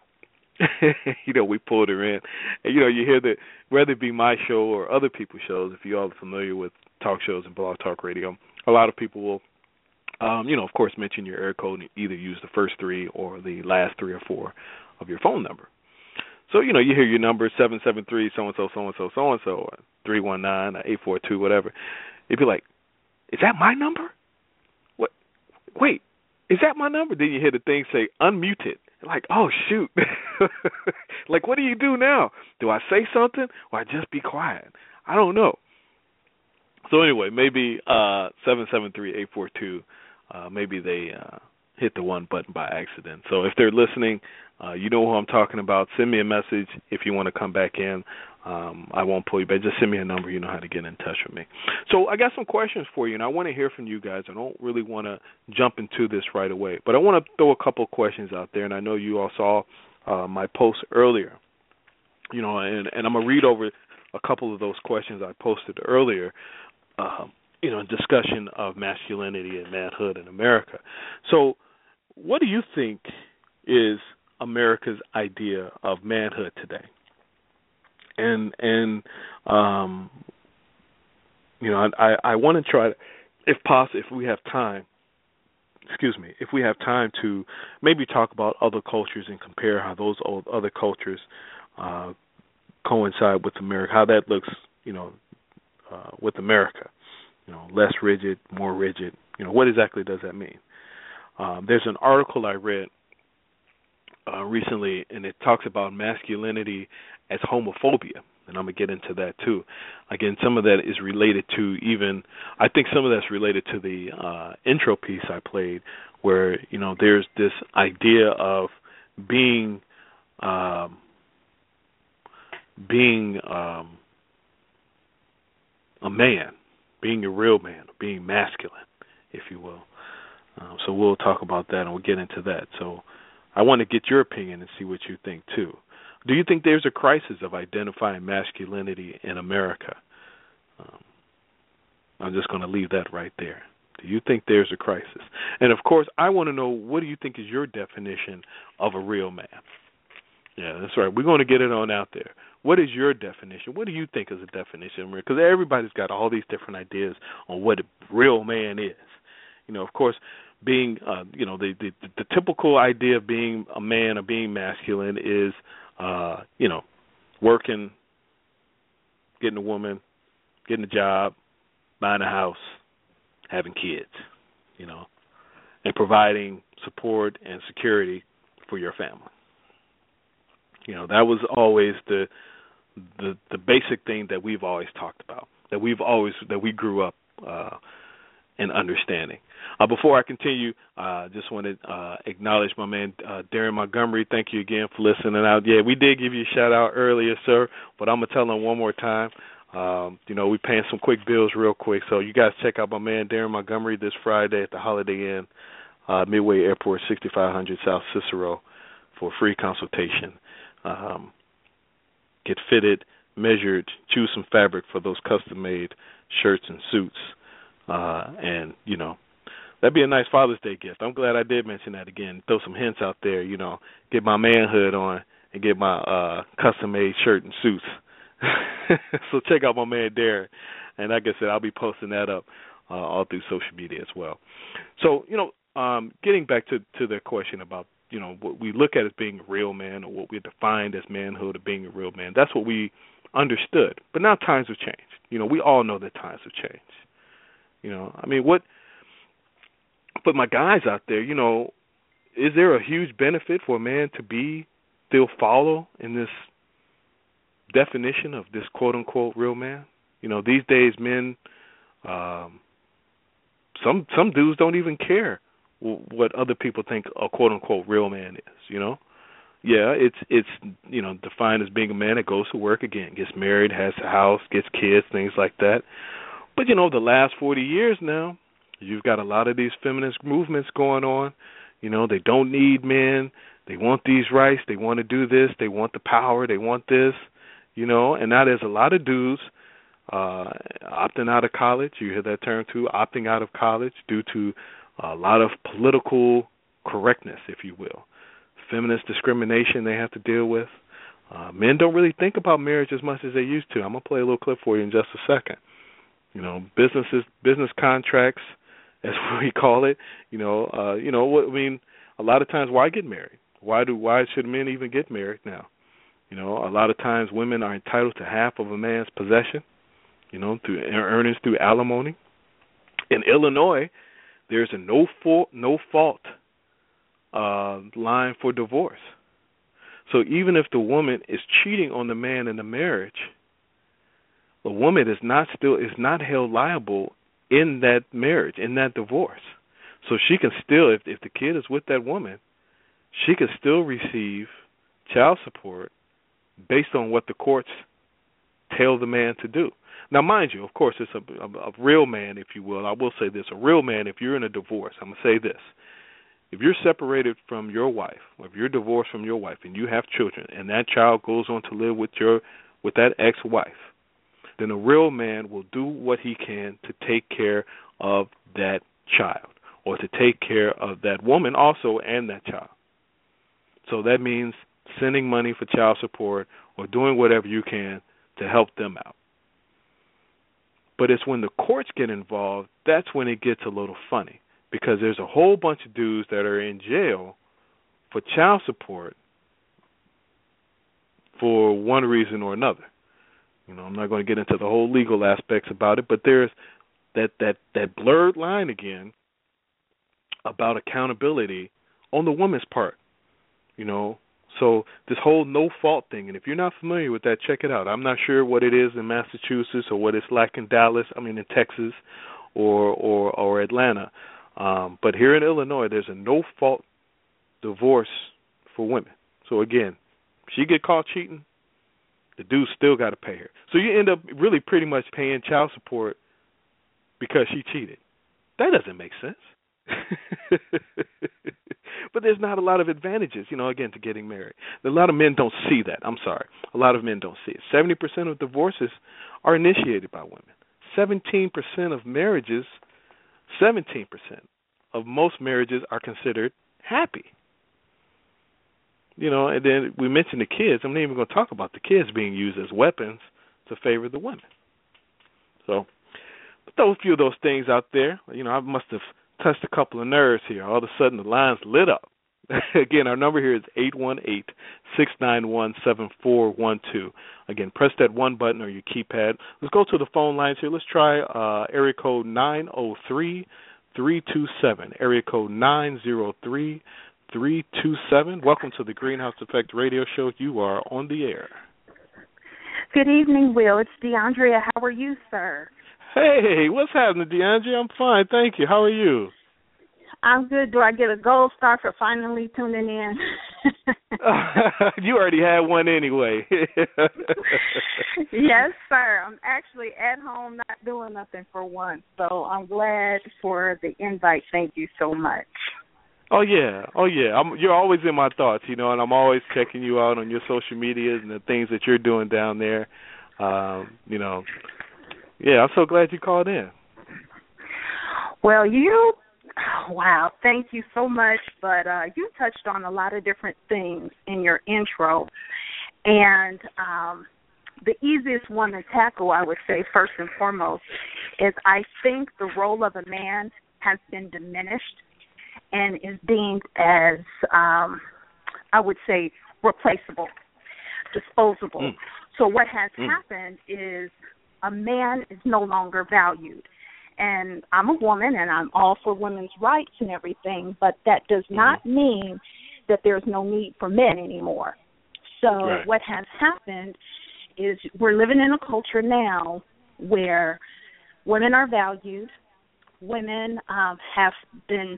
You know, we pulled her in. And, you know, you hear that, whether it be my show or other people's shows, if you all are familiar with talk shows and Blog Talk Radio, a lot of people will, um, you know, of course, mention your area code and either use the first three or the last three or four of your phone number. So, you know, you hear your number, seven seven three, so-and-so, so-and-so, so-and-so, or three one nine, eight four two, whatever. You'd be like, is that my number? What? Wait, is that my number? Then you hear the thing say, unmuted. Like, oh, shoot. Like, what do you do now? Do I say something or I just be quiet? I don't know. So anyway, maybe uh, seven seven three, eight four two, uh, maybe they uh, hit the one button by accident. So if they're listening, uh, you know who I'm talking about. Send me a message if you want to come back in. Um, I won't pull you back. Just send me a number. You know how to get in touch with me. So I got some questions for you, and I want to hear from you guys. I don't really want to jump into this right away, but I want to throw a couple of questions out there, and I know you all saw uh, my post earlier. You know, and, and I'm going to read over a couple of those questions I posted earlier, uh, you know, discussion of masculinity and manhood in America. So what do you think is America's idea of manhood today? And, and um, you know, I, I want to try, to, if possible, if we have time, excuse me, if we have time to maybe talk about other cultures and compare how those old other cultures uh, coincide with America, how that looks, you know, uh, with America. You know, less rigid, more rigid. You know, what exactly does that mean? Um, there's an article I read uh, recently, and it talks about masculinity as homophobia, and I'm going to get into that too. Again, some of that is related to even, I think some of that's related to the uh, intro piece I played, where, you know, there's this idea of being, um, being um, a man, being a real man, being masculine, if you will. Um, so we'll talk about that, and we'll get into that. So I want to get your opinion and see what you think too. Do you think there's a crisis of identifying masculinity in America? Um, I'm just going to leave that right there. Do you think there's a crisis? And, of course, I want to know, what do you think is your definition of a real man? Yeah, that's right. We're going to get it on out there. What is your definition? What do you think is a definition? Because everybody's got all these different ideas on what a real man is. You know, of course, being, uh, you know, the, the the typical idea of being a man or being masculine is, uh, you know, working, getting a woman, getting a job, buying a house, having kids, you know, and providing support and security for your family. You know, that was always the the the basic thing that we've always talked about, that we've always, that we grew up uh, in understanding. Uh, before I continue, I uh, just want to uh, acknowledge my man, uh, Darren Montgomery. Thank you again for listening out. Yeah, we did give you a shout-out earlier, sir, but I'm going to tell him one more time. Um, you know, we're paying some quick bills real quick. So you guys check out my man Darren Montgomery this Friday at the Holiday Inn, uh, Midway Airport, sixty-five hundred South Cicero, for a free consultation. Um, get fitted, measured, choose some fabric for those custom-made shirts and suits. Uh, and, you know, that'd be a nice Father's Day gift. I'm glad I did mention that again. Throw some hints out there, you know, get my manhood on and get my uh, custom-made shirt and suits. So check out my man Darren. And like I said, I'll be posting that up uh, all through social media as well. So, you know, um, getting back to, to the question about, you know, what we look at as being a real man, or what we defined as manhood, or being a real man, that's what we understood. But now times have changed. You know, we all know that times have changed. You know, I mean, what, but my guys out there, you know, is there a huge benefit for a man to be, still follow in this definition of this quote-unquote real man? You know, these days men, um, some some dudes don't even care what other people think a quote-unquote real man is, you know? Yeah, it's, it's you know, defined as being a man that goes to work, again, gets married, has a house, gets kids, things like that. But, you know, the last forty years now, you've got a lot of these feminist movements going on. You know, they don't need men. They want these rights. They want to do this. They want the power. They want this, you know. And now there's a lot of dudes uh, opting out of college. You hear that term, too, opting out of college due to a lot of political correctness, if you will. Feminist discrimination they have to deal with. Uh, men don't really think about marriage as much as they used to. I'm going to play a little clip for you in just a second. You know, businesses, business contracts, as we call it. You know, uh, you know. What I mean, a lot of times, why get married? Why do? Why should men even get married now? You know, a lot of times, women are entitled to half of a man's possession. You know, through earnings through alimony. In Illinois, there's a no fault, no fault uh, line for divorce. So even if the woman is cheating on the man in the marriage, the woman is not still is not held liable in that marriage, in that divorce. So she can still, if if the kid is with that woman, she can still receive child support based on what the courts tell the man to do. Now, mind you, of course, it's a, a, a real man, if you will. I will say this: a real man, if you're in a divorce, I'm gonna say this: if you're separated from your wife, or if you're divorced from your wife, and you have children, and that child goes on to live with your with that ex-wife, then a real man will do what he can to take care of that child, or to take care of that woman also and that child. So that means sending money for child support or doing whatever you can to help them out. But it's when the courts get involved, that's when it gets a little funny, because there's a whole bunch of dudes that are in jail for child support for one reason or another. You know, I'm not going to get into the whole legal aspects about it, but there's that, that, that blurred line again about accountability on the woman's part. You know, so this whole no-fault thing, and if you're not familiar with that, check it out. I'm not sure what it is in Massachusetts or what it's like in Dallas, I mean in Texas or or, or Atlanta. Um, but here in Illinois, there's a no-fault divorce for women. So again, if she get caught cheating, the dude still got to pay her. So you end up really pretty much paying child support because she cheated. That doesn't make sense. But there's not a lot of advantages, you know, again, to getting married. A lot of men don't see that. I'm sorry. A lot of men don't see it. seventy percent of divorces are initiated by women. seventeen percent of marriages, seventeen percent of most marriages are considered happy. You know, and then we mentioned the kids. I'm not even going to talk about the kids being used as weapons to favor the women. So, throw a few of those things out there. You know, I must have touched a couple of nerves here. All of a sudden, the line's lit up. Again, our number here is eight one eight, six nine one, seven four one two. Again, press that one button or your keypad. Let's go to the phone lines here. Let's try uh, area code nine oh three, three two seven. Area code nine oh three, three two seven. Welcome to the Greenhouse Effect Radio Show. You are on the air. Good evening, Will. It's DeAndrea. How are you, sir? Hey, what's happening, DeAndrea? I'm fine, thank you. How are you? I'm good. Do I get a gold star for finally tuning in? You already had one anyway. Yes, sir. I'm actually at home not doing nothing for once, so I'm glad for the invite. Thank you so much. Oh, yeah. Oh, yeah. I'm, you're always in my thoughts, you know, and I'm always checking you out on your social medias and the things that you're doing down there. Um, you know, yeah, I'm so glad you called in. Well, you, wow, thank you so much. But uh, you touched on a lot of different things in your intro. And um, the easiest one to tackle, I would say, first and foremost, is I think the role of a man has been diminished and is deemed as, um, I would say, replaceable, disposable. Mm. So what has mm. happened is a man is no longer valued. And I'm a woman, and I'm all for women's rights and everything, but that does mm. not mean that there's no need for men anymore. So right. what has happened is we're living in a culture now where women are valued. Women um, have been,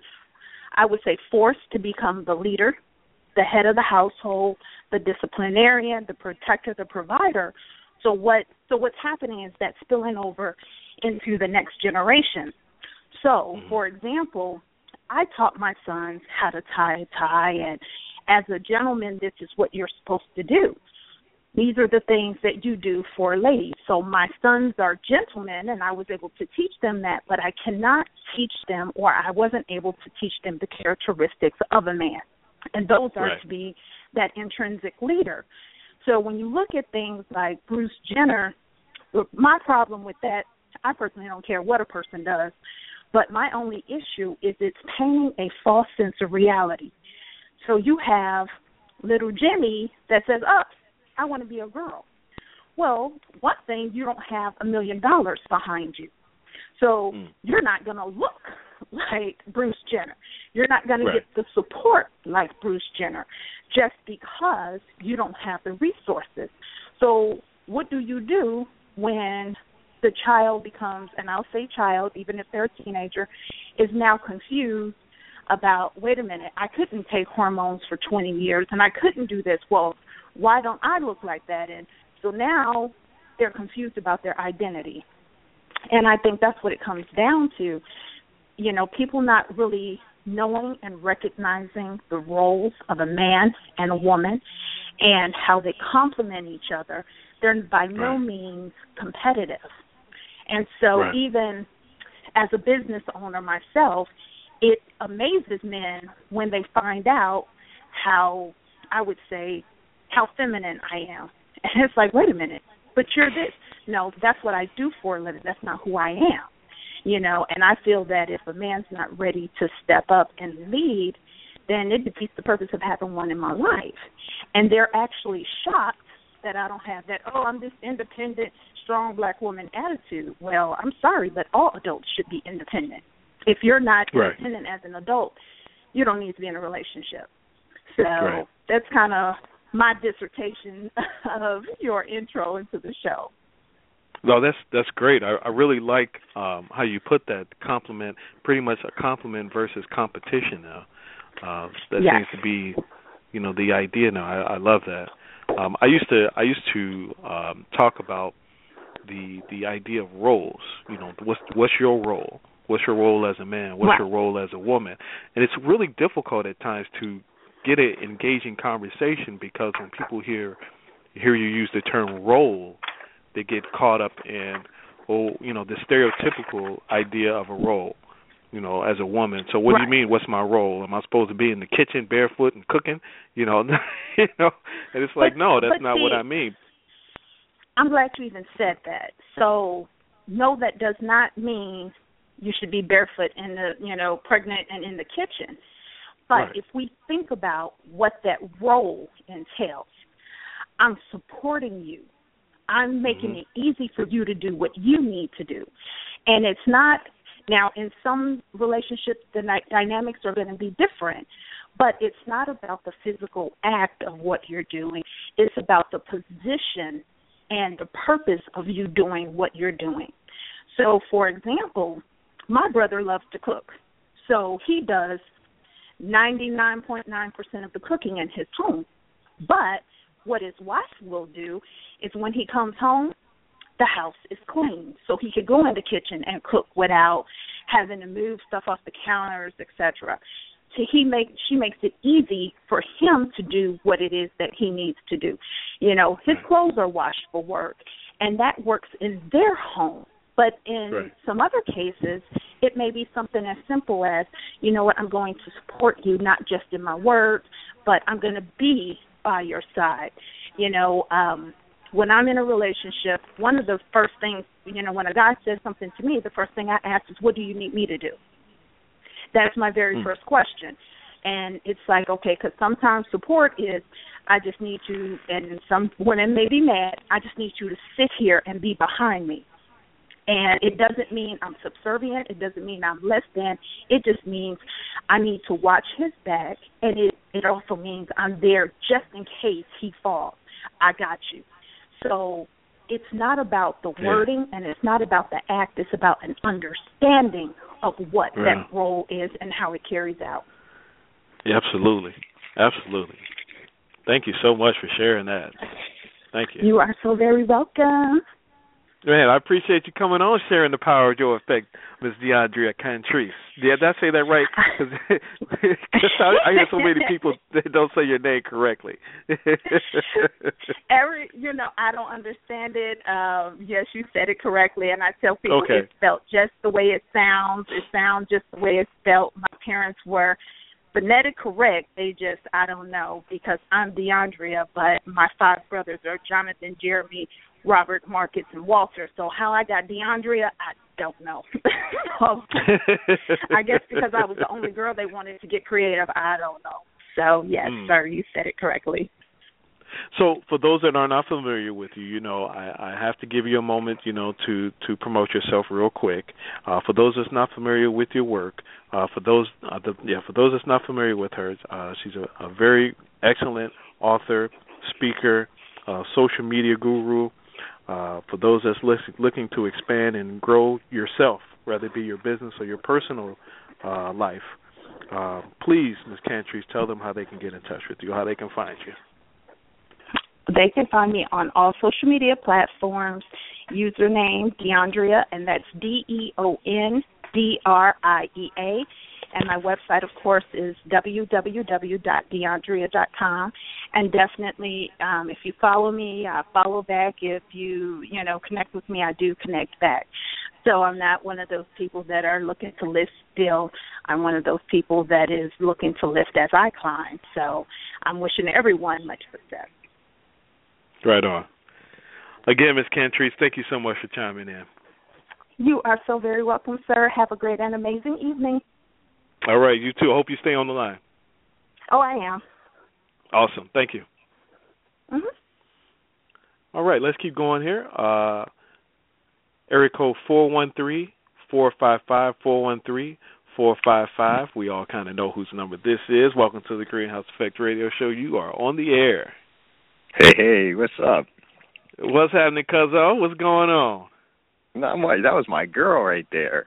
I would say, forced to become the leader, the head of the household, the disciplinarian, the protector, the provider. So what? So what's happening is that spilling over into the next generation. So, mm-hmm. for example, I taught my sons how to tie a tie, and as a gentleman, this is what you're supposed to do. These are the things that you do for ladies. So my sons are gentlemen, and I was able to teach them that, but I cannot teach them, or I wasn't able to teach them the characteristics of a man. And those are right. to be that intrinsic leader. So when you look at things like Bruce Jenner, my problem with that, I personally don't care what a person does, but my only issue is it's painting a false sense of reality. So you have little Jimmy that says, oh, I want to be a girl. Well, one thing, you don't have a million dollars behind you. So mm. you're not going to look like Bruce Jenner. You're not going right. to get the support like Bruce Jenner just because you don't have the resources. So what do you do when the child becomes, and I'll say child, even if they're a teenager, is now confused about, wait a minute, I couldn't take hormones for twenty years, and I couldn't do this. Well, why don't I look like that? And so now they're confused about their identity. And I think that's what it comes down to. You know, people not really knowing and recognizing the roles of a man and a woman and how they complement each other. They're by no right. means competitive. And so right. even as a business owner myself, it amazes men when they find out how, I would say, how feminine I am. And it's like, wait a minute, but you're this. No, that's what I do for a living. That's not who I am. You know, and I feel that if a man's not ready to step up and lead, then it defeats the purpose of having one in my life. And they're actually shocked that I don't have that, oh, I'm this independent, strong black woman attitude. Well, I'm sorry, but all adults should be independent. If you're not right. independent as an adult, you don't need to be in a relationship. So right. that's kind of my dissertation of your intro into the show. No, that's that's great. I, I really like um, how you put that compliment, pretty much a compliment versus competition now. Uh, that yes. seems to be, you know, the idea now. I, I love that. Um, I used to I used to um, talk about the the idea of roles. You know, what's what's your role? What's your role as a man? What's right. your role as a woman? And it's really difficult at times to get an engaging conversation because when people hear hear you use the term role, they get caught up in, oh, you know, the stereotypical idea of a role, you know, as a woman. So what right. do you mean, what's my role? Am I supposed to be in the kitchen barefoot and cooking? You know, you know, and it's like, but, no, that's not see, what I mean. I'm glad you even said that. So, no, that does not mean you should be barefoot and, the, you know, pregnant and in the kitchen. But right. if we think about what that role entails, I'm supporting you. I'm making mm-hmm. it easy for you to do what you need to do. And it's not, now in some relationships the dynamics are going to be different, but it's not about the physical act of what you're doing. It's about the position and the purpose of you doing what you're doing. So, for example, my brother loves to cook. So he does ninety-nine point nine percent of the cooking in his home. But what his wife will do is when he comes home, the house is clean, so he could go in the kitchen and cook without having to move stuff off the counters, et cetera. So he make she makes it easy for him to do what it is that he needs to do. You know, his clothes are washed for work, and that works in their home. But in right. some other cases, it may be something as simple as, you know what, I'm going to support you not just in my words, but I'm going to be by your side. You know, um, when I'm in a relationship, one of the first things, you know, when a guy says something to me, the first thing I ask is, what do you need me to do? That's my very mm. first question. And it's like, okay, because sometimes support is, I just need you, and some women may be mad, I just need you to sit here and be behind me. And it doesn't mean I'm subservient. It doesn't mean I'm less than. It just means I need to watch his back, and it, it also means I'm there just in case he falls. I got you. So it's not about the yeah. wording, and it's not about the act. It's about an understanding of what yeah. that role is and how it carries out. Yeah, absolutely. Absolutely. Thank you so much for sharing that. Thank you. You are so very welcome. Man, I appreciate you coming on, sharing the power of your effect, Miz DeAndrea Cantrice. Did I say that right? Because I, I hear so many people that don't say your name correctly. Every, you know, I don't understand it. Um, yes, you said it correctly, and I tell people okay. it's spelled just the way it sounds. It sounds just the way it's spelled. My parents were phonetic correct. They just, I don't know, because I'm DeAndrea, but my five brothers are Jonathan, Jeremy, Robert, Marcus, and Walter. So how I got DeAndrea, I don't know. So, I guess because I was the only girl they wanted to get creative, I don't know. So, yes, mm. sir, you said it correctly. So for those that are not familiar with you, you know, I, I have to give you a moment, you know, to, to promote yourself real quick. Uh, for those that's not familiar with your work, uh, for those uh, the, yeah, for those that's not familiar with her, uh, she's a, a very excellent author, speaker, uh, social media guru. Uh, for those that's listen, looking to expand and grow yourself, whether it be your business or your personal uh, life, uh, please, Miz Cantrice, tell them how they can get in touch with you, how they can find you. They can find me on all social media platforms, username DeAndrea, and that's D E O N D R I E A. And my website, of course, is w w w dot deandrea dot com. And definitely, um, if you follow me, I follow back. If you, you know, connect with me, I do connect back. So I'm not one of those people that are looking to lift still. I'm one of those people that is looking to lift as I climb. So I'm wishing everyone much success. Right on. Again, Miz Cantrice, thank you so much for chiming in. You are so very welcome, sir. Have a great and amazing evening. All right, you too. I hope you stay on the line. Oh, I am. Awesome. Thank you. Mm-hmm. All right, let's keep going here. Uh, area code four one three, four five five, four one three, four five five. We all kind of know whose number this is. Welcome to the Greenhouse Effect Radio Show. You are on the air. Hey, hey, what's up? What's happening, cuzzo? What's going on? Not much. That was my girl right there.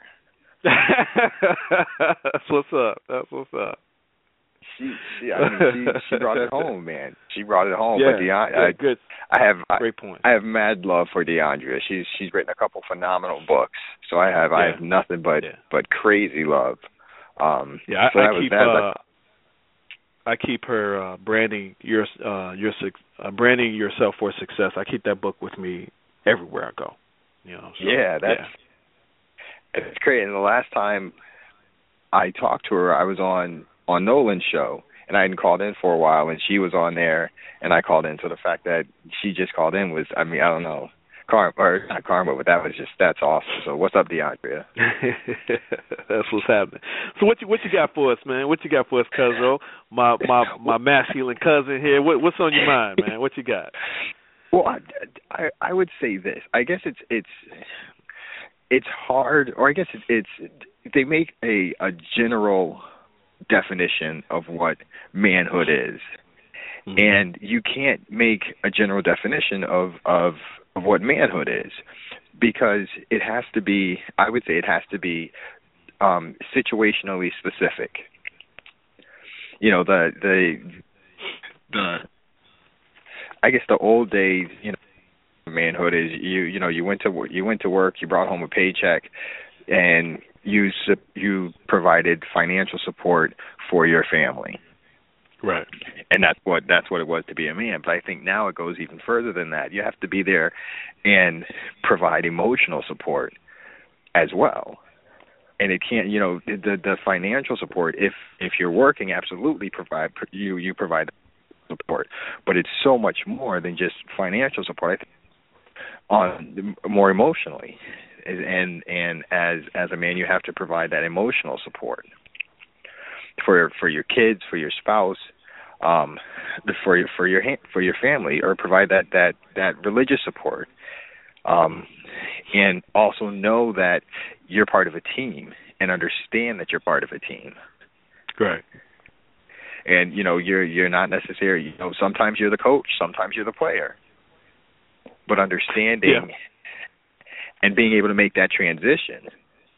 That's what's up. That's what's up. She, she, I mean, she, she brought it home, man. She brought it home. Yeah, but Deand- yeah I, good. I have, great I, point. I have mad love for DeAndrea. She's she's written a couple phenomenal books, so I have yeah. I have nothing but yeah. but crazy love. Um, yeah, so I, I was, keep. that was, Uh, I keep her uh, branding your uh, your uh, branding yourself for success. I keep that book with me everywhere I go. You know. So, yeah, that's yeah. it's great. And the last time I talked to her, I was on on Nolan's show, and I hadn't called in for a while, and she was on there, and I called in. So the fact that she just called in was, I mean, I don't know, karma or not karma, but that was just that's awesome. So what's up, DeAndrea? That's what's happening. So what you what you got for us, man? What you got for us, cuzzo? My my my masculine cousin here. What what's on your mind, man? What you got? Well, I, I I would say this. I guess it's it's it's hard, or I guess it's, it's they make a a general definition of what manhood is, mm-hmm. and you can't make a general definition of of of what manhood is, because it has to be, I would say it has to be um, situationally specific. You know, the the the I guess the old days, you know, manhood is you you know you went to you went to work, you brought home a paycheck, and you you provided financial support for your family. Right. And that's what that's what it was to be a man. But I think now it goes even further than that. You have to be there and provide emotional support as well. And it can't, you know, the the financial support. If if you're working, absolutely provide you you provide support. But it's so much more than just financial support. I think on more emotionally, and and as as a man, you have to provide that emotional support for for your kids, for your spouse, um, for your for your for your family, or provide that that that religious support, um, and also know that you're part of a team and understand that you're part of a team. Right. And you know you're you're not necessarily, you know, sometimes you're the coach, sometimes you're the player, but understanding yeah. and being able to make that transition.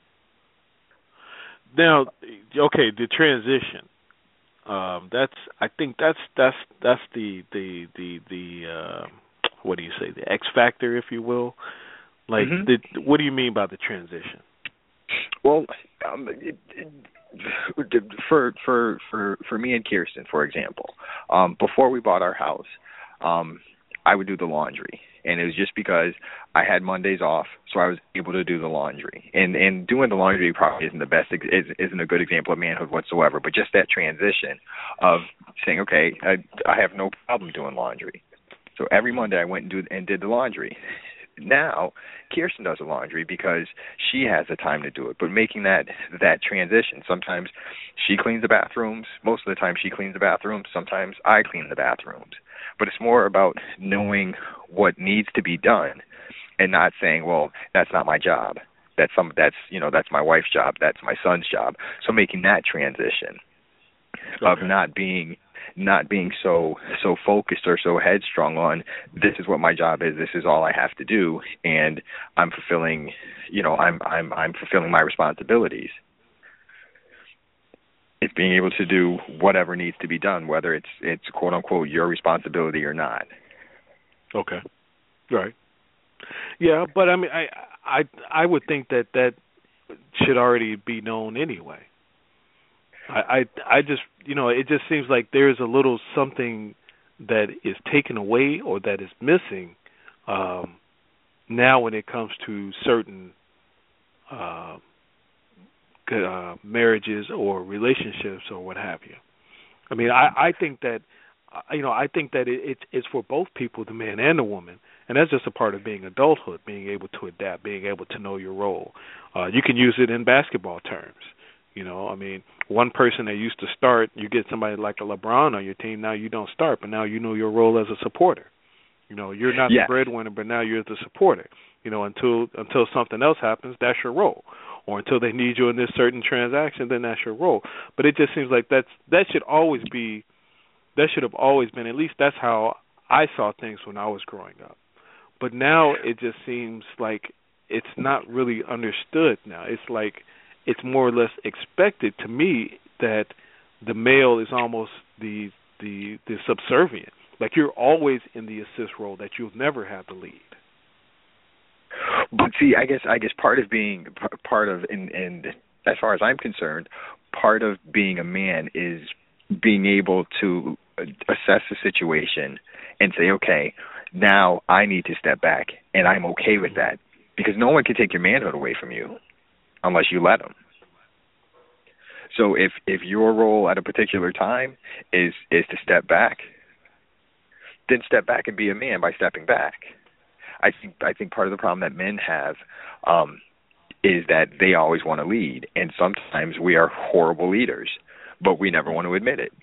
Now, okay, the transition. Um, that's I think that's that's that's the the the the uh, what do you say, the X factor, if you will. Like, mm-hmm. the, what do you mean by the transition? Well, um, it, it, for for for for me and Kirsten, for example, um, before we bought our house, um, I would do the laundry. And it was just because I had Mondays off, so I was able to do the laundry. And and doing the laundry probably isn't the best, isn't a good example of manhood whatsoever. But just that transition of saying, okay, I, I have no problem doing laundry. So every Monday I went and, do, and did the laundry. Now Kirsten does the laundry because she has the time to do it. But making that that transition, sometimes she cleans the bathrooms. Most of the time she cleans the bathrooms. Sometimes I clean the bathrooms. But it's more about knowing what needs to be done and not saying, well, that's not my job. That's some that's you know, that's my wife's job, that's my son's job. So making that transition okay. of not being not being so so focused or so headstrong on this is what my job is, this is all I have to do, and I'm fulfilling you know, I'm I'm I'm fulfilling my responsibilities. It's being able to do whatever needs to be done, whether it's it's quote unquote your responsibility or not. Okay, right. Yeah, but I mean, I I I would think that that should already be known anyway. I I, I just you know it just seems like there's a little something that is taken away or that is missing um, now when it comes to certain. Uh, Uh, marriages or relationships or what have you. I mean, I, I think that, you know, I think that it, it, it's for both people, the man and the woman, and that's just a part of being adulthood, being able to adapt, being able to know your role. Uh, you can use it in basketball terms. You know, I mean, one person that used to start, you get somebody like a LeBron on your team, now you don't start, but now you know your role as a supporter. You know, you're not yeah. the breadwinner, but now you're the supporter. You know, until until something else happens, that's your role. Or until they need you in this certain transaction, then that's your role. But it just seems like that's that should always be, that should have always been, at least that's how I saw things when I was growing up. But now it just seems like it's not really understood now. It's like it's more or less expected to me that the male is almost the the, the subservient. Like you're always in the assist role, that you'll never have the lead. But see, I guess I guess part of being part of, and, and as far as I'm concerned, part of being a man is being able to assess the situation and say, okay, now I need to step back, and I'm okay with that, because no one can take your manhood away from you unless you let them. So if if your role at a particular time is is to step back, then step back and be a man by stepping back. I think I think part of the problem that men have um, is that they always want to lead, and sometimes we are horrible leaders, but we never want to admit it.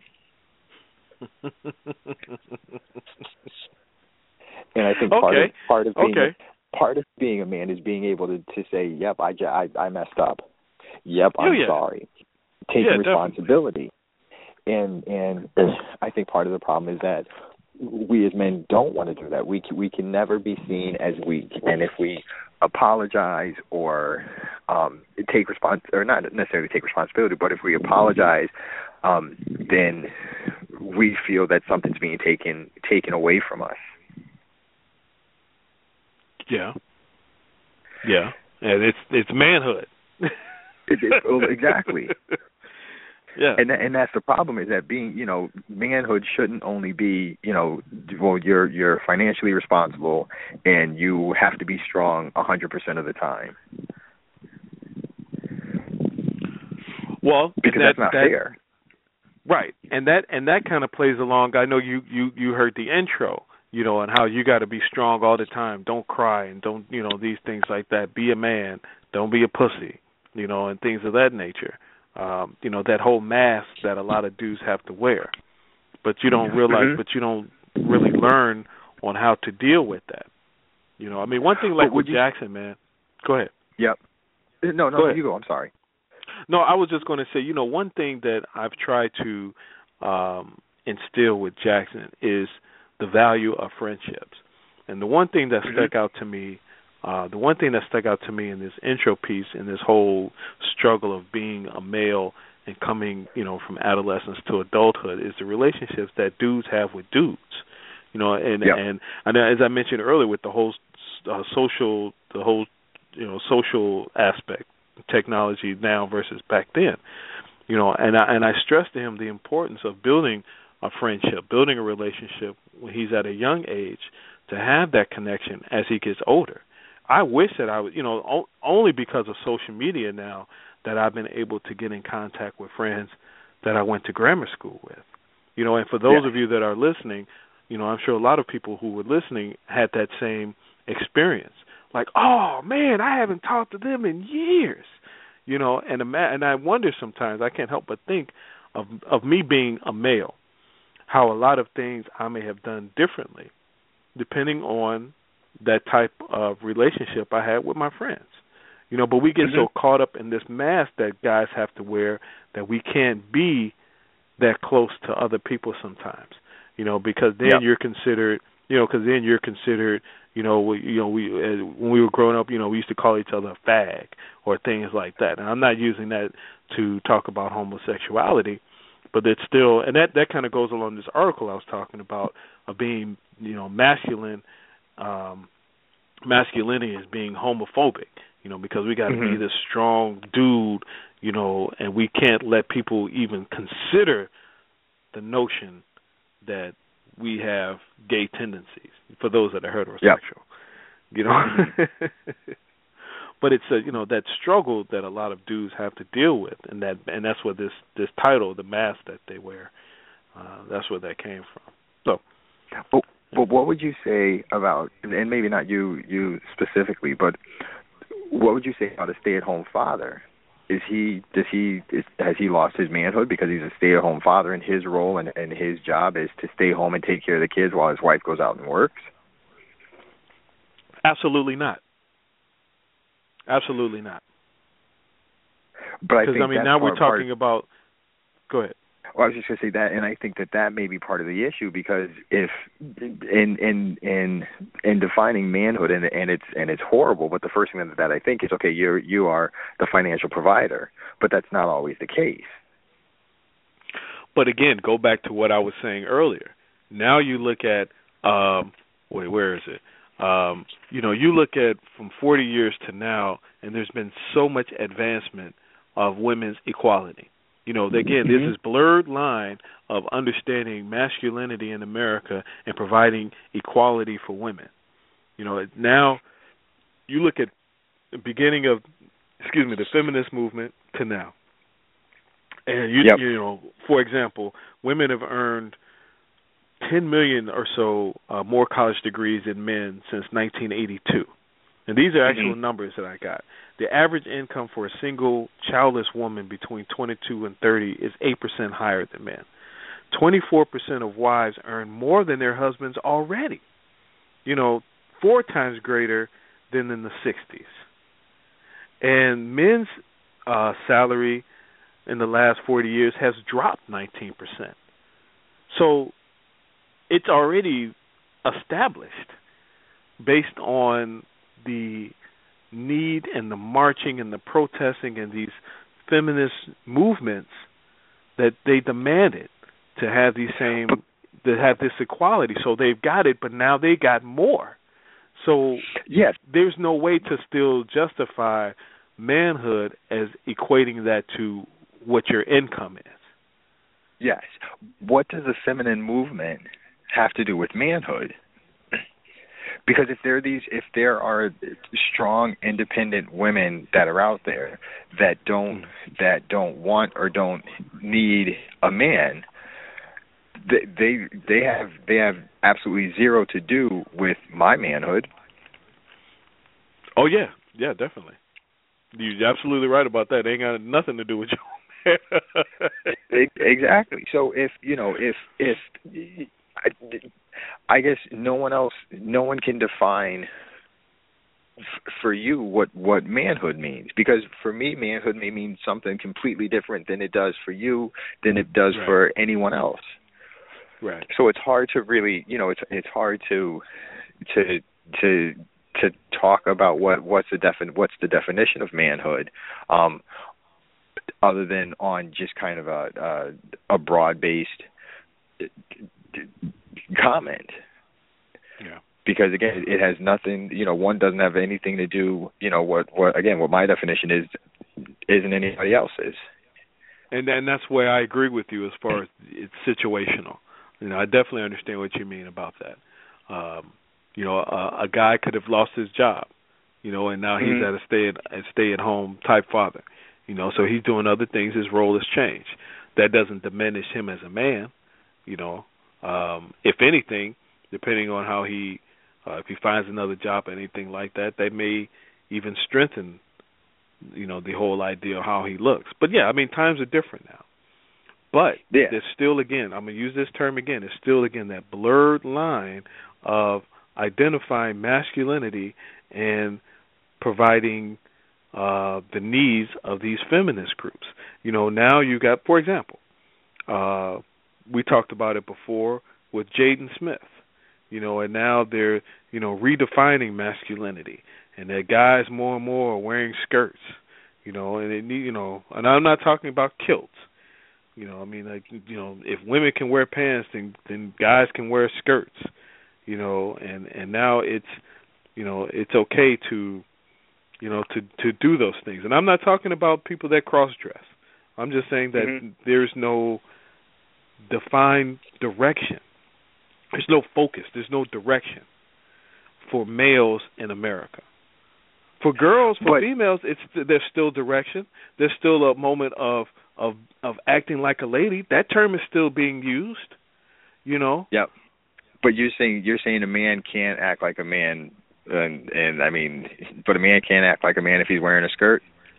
And I think part okay. of part of being okay. a, part of being a man is being able to, to say, "Yep, I, I I messed up. Yep, I'm oh, yeah. sorry." Taking yeah, responsibility, and and I think part of the problem is that we as men don't want to do that. We can, we can never be seen as weak, and if we apologize or um, take respons or not necessarily take responsibility, but if we apologize, um, then we feel that something's being taken taken away from us. Yeah. Yeah. And it's it's manhood. it, it, well, exactly. Yeah. And and that's the problem, is that being, you know, manhood shouldn't only be, you know, well, you're you're financially responsible and you have to be strong one hundred percent of the time. Well, because that, that's not that, fair. Right. And that and that kind of plays along. I know you, you, you heard the intro, you know, and how you got to be strong all the time. Don't cry and don't, you know, these things like that. Be a man. Don't be a pussy, you know, and things of that nature. Um, you know, that whole mask that a lot of dudes have to wear. But you don't realize, mm-hmm. but you don't really learn on how to deal with that. You know, I mean, one thing like with you, Jackson, man. Go ahead. Yep. No, no, go ahead. you go. I'm sorry. No, I was just going to say, you know, one thing that I've tried to um, instill with Jackson is the value of friendships. And the one thing that mm-hmm. stuck out to me, uh, the one thing that stuck out to me in this intro piece, in this whole struggle of being a male and coming, you know, from adolescence to adulthood, is the relationships that dudes have with dudes. You know, and yep. and, and as I mentioned earlier, with the whole uh, social, the whole, you know, social aspect. Technology now versus back then, you know, and I and I stressed to him the importance of building a friendship, building a relationship when he's at a young age, to have that connection as he gets older. I wish that I was, you know, o- only because of social media now that I've been able to get in contact with friends that I went to grammar school with, you know, and for those yeah. of you that are listening, you know, I'm sure a lot of people who were listening had that same experience. Like, oh man, I haven't talked to them in years, you know. And and I wonder sometimes, I can't help but think of of me being a male, how a lot of things I may have done differently, depending on that type of relationship I had with my friends, you know. But we get mm-hmm. so caught up in this mask that guys have to wear that we can't be that close to other people sometimes, you know, because then yep. you're considered, you know, because then you're considered. You know, we, you know, we uh, when we were growing up, you know, we used to call each other a fag or things like that. And I'm not using that to talk about homosexuality, but it's still, and that, that kind of goes along this article I was talking about of being, you know, masculine, um, masculinity is being homophobic, you know, because we got to mm-hmm. be this strong dude, you know, and we can't let people even consider the notion that we have gay tendencies, for those that are heterosexual, yep. you know. But it's a, you know, that struggle that a lot of dudes have to deal with, and that and that's what this this title, the mask that they wear, uh, that's where that came from. So, but, but what would you say about, and maybe not you you specifically, but what would you say about a stay-at-home father? Is he does he is, has he lost his manhood because he's a stay-at-home father, and his role and, and his job is to stay home and take care of the kids while his wife goes out and works? Absolutely not. Absolutely not. But I because think I mean that's now part, we're talking part, about. Go ahead. Well, I was just going to say that, and I think that that may be part of the issue, because if in in in in defining manhood, and and it's and it's horrible, but the first thing that, that I think is, okay, you you are the financial provider, but that's not always the case. But again, go back to what I was saying earlier. Now you look at um, wait, where is it? Um, you know, you look at from forty years to now, and there's been so much advancement of women's equality. You know, again, mm-hmm. there's this blurred line of understanding masculinity in America and providing equality for women. You know, now you look at the beginning of, excuse me, the feminist movement to now. And, you, yep. you know, for example, women have earned ten million or so uh, more college degrees than men since nineteen eighty-two. And these are actual mm-hmm. numbers that I got. The average income for a single childless woman between twenty-two and thirty is eight percent higher than men. twenty-four percent of wives earn more than their husbands already. You know, four times greater than in the sixties. And men's uh, salary in the last forty years has dropped nineteen percent. So it's already established based on the need and the marching and the protesting and these feminist movements that they demanded to have these same that have this equality. So they've got it, but now they got more. So yes, there's no way to still justify manhood as equating that to what your income is. Yes. What does the feminine movement have to do with manhood? Because if there are these, if there are strong, independent women that are out there that don't that don't want or don't need a man, they they, they have they have absolutely zero to do with my manhood. Oh yeah, yeah, definitely. You're absolutely right about that. They ain't got nothing to do with you. Exactly. So if you know, if if I, I guess no one else, no one can define f- for you what what manhood means. Because for me, manhood may mean something completely different than it does for you, than it does right. for anyone else. Right. So it's hard to really, you know, it's it's hard to to to to talk about what what's the defin what's the definition of manhood, um, other than on just kind of a a, a broad based comment. Yeah. Because again, it has nothing. You know, one doesn't have anything to do. You know, what what again? What my definition is isn't anybody else's. And and that's where I agree with you as far as it's situational. You know, I definitely understand what you mean about that. Um, you know, a, a guy could have lost his job, you know, and now mm-hmm. he's at a stay at a stay at home type father. You know, so he's doing other things. His role has changed. That doesn't diminish him as a man. You know, um, if anything, depending on how he, uh, if he finds another job or anything like that, they may even strengthen, you know, the whole idea of how he looks. But yeah, I mean, times are different now. But yeah. there's still, again, I'm going to use this term again, there's still, again, that blurred line of identifying masculinity and providing uh, the needs of these feminist groups. You know, now you got, for example, uh, we talked about it before with Jaden Smith, you know, and now they're, you know, redefining masculinity, and that guys more and more are wearing skirts, you know, and it, you know, and I'm not talking about kilts. You know, I mean, like, you know, if women can wear pants, then then guys can wear skirts. You know, and and now it's, you know, it's okay to, you know, to to do those things. And I'm not talking about people that cross dress. I'm just saying that mm-hmm. there's no defined direction. There's no focus. There's no direction for males in America. For girls, for but, females, it's there's still direction. There's still a moment of of of acting like a lady. That term is still being used, you know. Yep. But you're saying you're saying a man can't act like a man, and and I mean, but a man can't act like a man if he's wearing a skirt.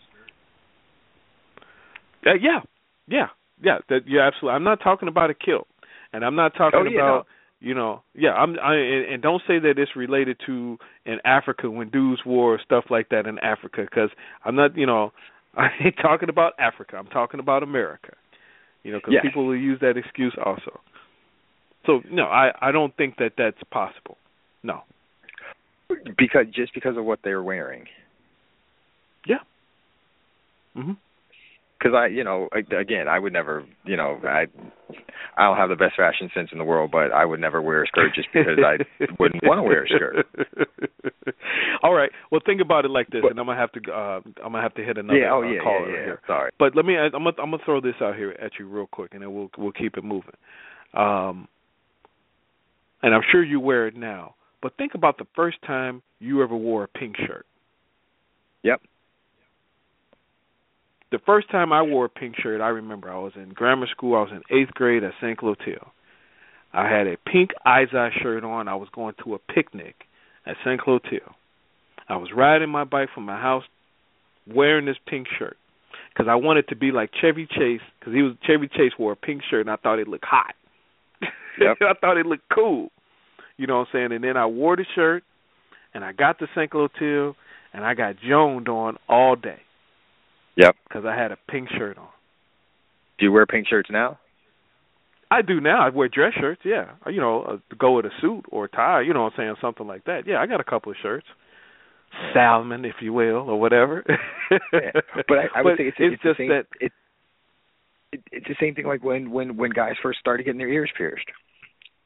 Uh, yeah, yeah, yeah. That yeah, absolutely. I'm not talking about a kilt, and I'm not talking oh, yeah, about. No. You know, yeah, I'm, I, and, and don't say that it's related to in Africa when dudes wore stuff like that in Africa, because I'm not, you know, I ain't talking about Africa. I'm talking about America, you know, because yes. people will use that excuse also. So, no, I, I don't think that that's possible. No. Because just because of what they're wearing. Yeah. Mm-hmm. Because I, you know, again, I would never, you know, I, I don't have the best fashion sense in the world, but I would never wear a skirt just because I wouldn't want to wear a skirt. All right. Well, think about it like this, but, and I'm gonna have to, uh, I'm gonna have to hit another yeah, oh, yeah, uh, caller yeah, yeah. here. Sorry. But let me, I'm gonna, I'm gonna throw this out here at you real quick, and then we'll, we'll keep it moving. Um, and I'm sure you wear it now, but think about the first time you ever wore a pink shirt. Yep. The first time I wore a pink shirt, I remember I was in grammar school. I was in eighth grade at Saint Clotilde. I had a pink Izod shirt on. I was going to a picnic at Saint Clotilde. I was riding my bike from my house wearing this pink shirt because I wanted to be like Chevy Chase, because he was Chevy Chase wore a pink shirt, and I thought it looked hot. Yep. I thought it looked cool. You know what I'm saying? And then I wore the shirt, and I got to Saint Clotilde, and I got joned on all day. Yep. Because I had a pink shirt on. Do you wear pink shirts now? I do now. I wear dress shirts, yeah. You know, uh, to go with a suit or a tie, you know what I'm saying, something like that. Yeah, I got a couple of shirts. Salmon, if you will, or whatever. yeah. But I, I would but say it's, it's, it's just the same, that... It, it, it's the same thing like when, when, when guys first started getting their ears pierced.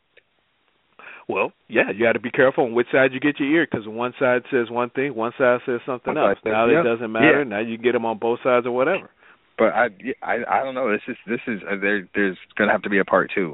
Well, yeah, you got to be careful on which side you get your ear, because one side says one thing, one side says something One else. side says, Now yeah. it doesn't matter. Yeah. Now you can get them on both sides or whatever. But I, I, I don't know. This is this is uh, there. There's going to have to be a part two.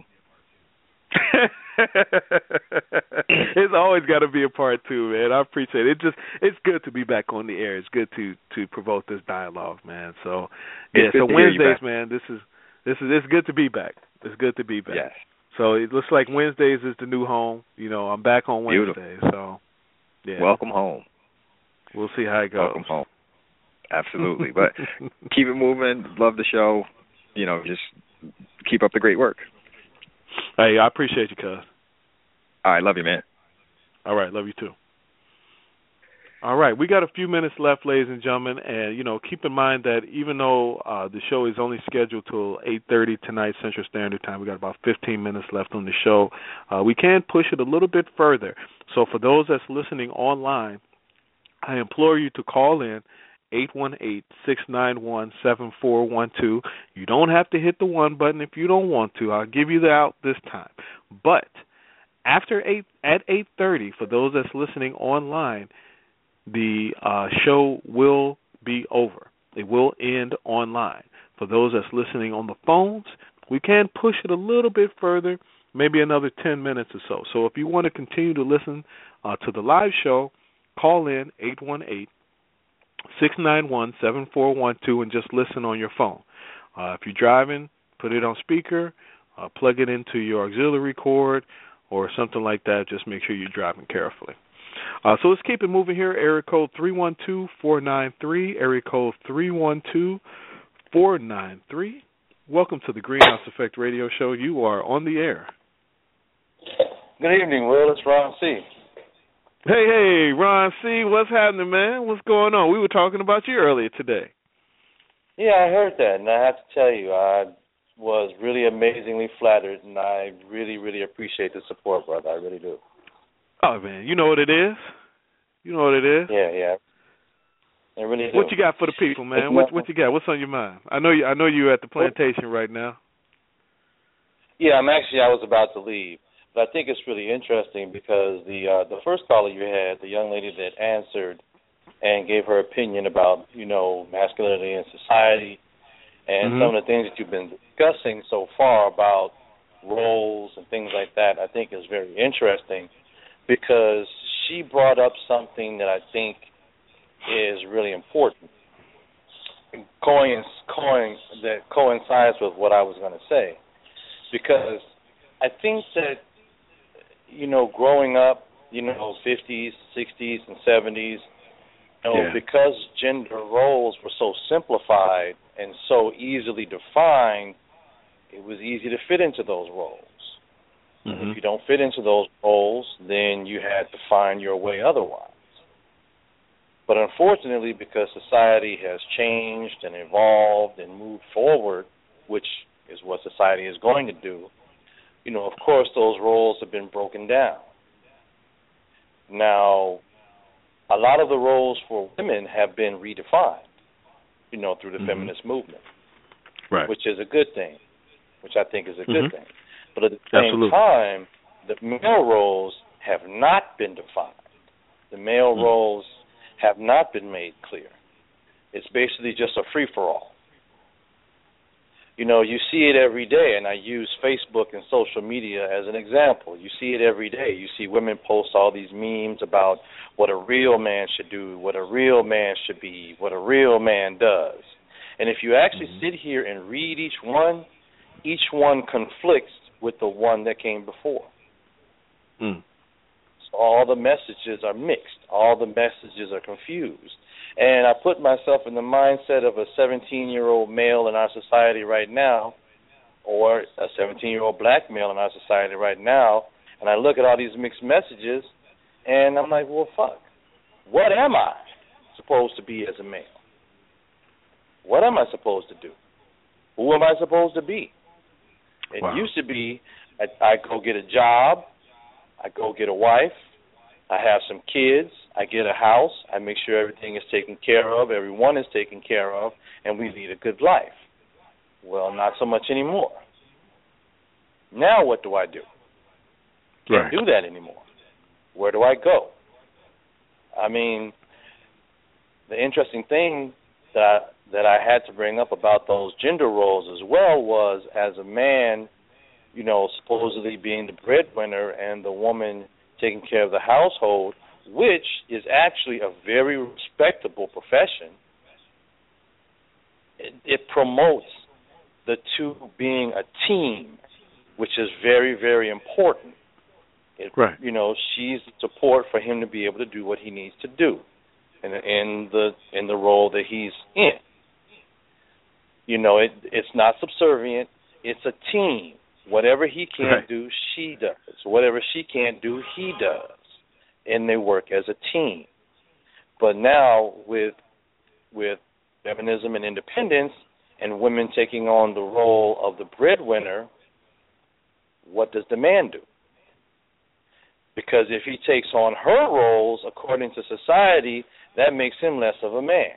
It's always got to be a part two, man. I appreciate it. It just it's good to be back on the air. It's good to to provoke this dialogue, man. So yeah, It's so good to hear you Wednesdays, back. man. This is this is it's good to be back. It's good to be back. Yes. So it looks like Wednesdays is the new home. You know, I'm back on Beautiful. Wednesdays. So yeah, Welcome home. We'll see how it goes. Welcome home. Absolutely. But keep it moving. Love the show. You know, just keep up the great work. Hey, I appreciate you, cuz. All right, love you, man. All right, love you too. All right, we got a few minutes left, ladies and gentlemen, and you know, keep in mind that even though uh, the show is only scheduled till eight thirty tonight Central Standard Time, we got about fifteen minutes left on the show. Uh, we can push it a little bit further. So for those that's listening online, I implore you to call in eight one eight, six nine one, seven four one two. You don't have to hit the one button if you don't want to. I'll give you the out this time. But after eight at eight thirty, for those that's listening online, the uh, show will be over. It will end online. For those that's listening on the phones, we can push it a little bit further, maybe another ten minutes or so. So if you want to continue to listen uh, to the live show, call in eight one eight, six nine one, seven four one two and just listen on your phone. Uh, if you're driving, put it on speaker, uh, plug it into your auxiliary cord or something like that. Just make sure you're driving carefully. Uh, so let's keep it moving here. Area code three one two, four nine three, area code three one two, four nine three. Welcome to the Greenhouse Effect Radio Show. You are on the air. Good evening, Will. It's Ron C. Hey, hey, Ron C. What's happening, man? What's going on? We were talking about you earlier today. Yeah, I heard that, and I have to tell you, I was really amazingly flattered, and I really, really appreciate the support, brother. I really do. Oh, man, you know what it is? You know what it is? Yeah, yeah. I really do. What you got for the people, man? What what you got? What's on your mind? I know you. I know you're at the plantation right now. Yeah, I'm actually. I was about to leave, but I think it's really interesting because the uh, the first caller you had, the young lady that answered and gave her opinion about you know masculinity in society and Mm-hmm. some of the things that you've been discussing so far about roles and things like that, I think is very interesting because she brought up something that I think is really important, coins, coins, that coincides with what I was going to say, because I think that, you know, growing up, you know, fifties, sixties, and seventies, you know, Yeah. because gender roles were so simplified and so easily defined, it was easy to fit into those roles. Mm-hmm. If you don't fit into those roles, then you had to find your way otherwise. But unfortunately, because society has changed and evolved and moved forward, which is what society is going to do, you know, of course, those roles have been broken down. Now, a lot of the roles for women have been redefined, you know, through the Mm-hmm. feminist movement, Right. which is a good thing, which I think is a good Mhm. thing. But at the same Absolutely. time, the male roles have not been defined. The male Mhm. roles have not been made clear. It's basically just a free-for-all. You know, you see it every day, and I use Facebook and social media as an example. You see it every day. You see women post all these memes about what a real man should do, what a real man should be, what a real man does. And if you actually Mm-hmm. sit here and read each one, each one conflicts with the one that came before. Mm. So all the messages are mixed. All the messages are confused. And I put myself in the mindset of a seventeen-year-old male in our society right now, or a seventeen-year-old black male in our society right now, and I look at all these mixed messages, and I'm like, well, fuck. What am I supposed to be as a male? What am I supposed to do? Who am I supposed to be? It Wow. used to be I, I go get a job, I go get a wife, I have some kids, I get a house, I make sure everything is taken care of, everyone is taken care of, and we lead a good life. Well, not so much anymore. Now what do I do? Can't right. do that anymore. Where do I go? I mean, the interesting thing that I, that I had to bring up about those gender roles as well was, as a man, you know, supposedly being the breadwinner and the woman taking care of the household, which is actually a very respectable profession. It, it promotes the two being a team, which is very, very important. It, right. You know, she's support for him to be able to do what he needs to do in, in the in the role that he's in. You know, it it's not subservient. It's a team. Whatever he can't right. do, she does. Whatever she can't do, he does. And they work as a team. But now with with feminism and independence and women taking on the role of the breadwinner, what does the man do? Because if he takes on her roles according to society, that makes him less of a man.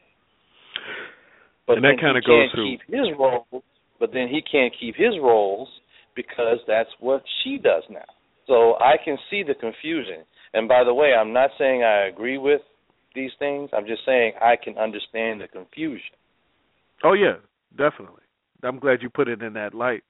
But and that kind of goes through. Keep his role, but then he can't keep his roles because that's what she does now. So I can see the confusion. And by the way, I'm not saying I agree with these things. I'm just saying I can understand the confusion. Oh, yeah, definitely. I'm glad you put it in that light.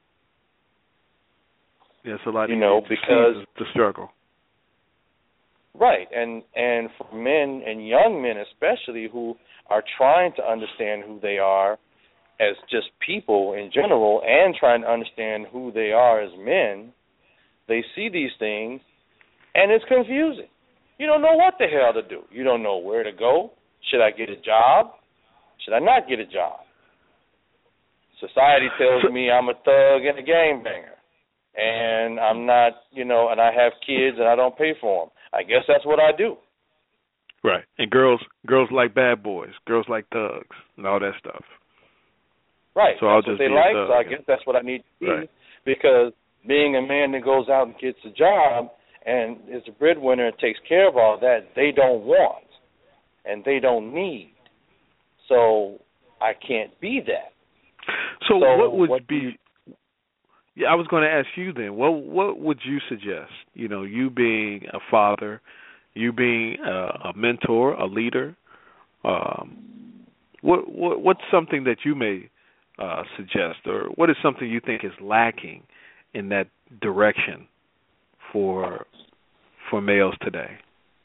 Yeah, it's a lot you easier know, to because see the struggle. Right, and and for men and young men especially who are trying to understand who they are as just people in general and trying to understand who they are as men, they see these things and it's confusing. You don't know what the hell to do. You don't know where to go. Should I get a job? Should I not get a job? Society tells me I'm a thug and a gangbanger. And I'm not, you know, and I have kids and I don't pay for them. I guess that's what I do. Right. And girls girls like bad boys. Girls like thugs and all that stuff. Right. So that's I'll what just they be like, a thug. so I guess that's what I need to be. Right. Because being a man that goes out and gets a job and is a breadwinner and takes care of all that, they don't want and they don't need. So I can't be that. So, so what would what be... You, Yeah, I was going to ask you then. What what would you suggest? You know, you being a father, you being a, a mentor, a leader. Um, what what what's something that you may uh, suggest, or what is something you think is lacking in that direction for for males today?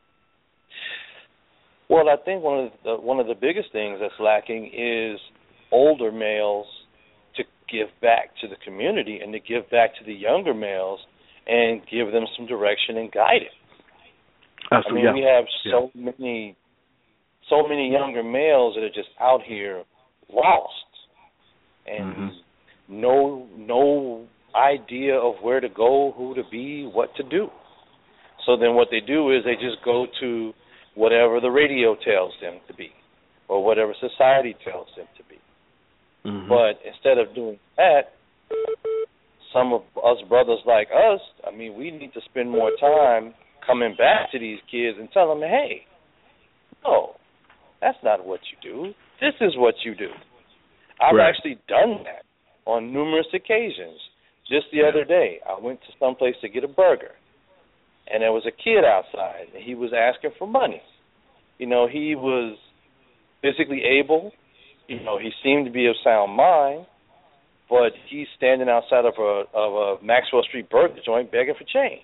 Well, I think one of the one of the biggest things that's lacking is older males to give back to the community and to give back to the younger males and give them some direction and guidance. Uh, so, I mean, yeah. we have yeah. so many, so many younger males that are just out here lost and mm-hmm. no, no idea of where to go, who to be, what to do. So then, what they do is they just go to whatever the radio tells them to be, or whatever society tells them to be. Mm-hmm. But instead of doing that, some of us brothers like us, I mean, we need to spend more time coming back to these kids and tell them, hey, no, that's not what you do. This is what you do. I've right. actually done that on numerous occasions. Just the yeah. other day, I went to someplace to get a burger, and there was a kid outside, and he was asking for money. You know, he was physically able. You know, he seemed to be of sound mind, but he's standing outside of a of a Maxwell Street burger joint begging for change.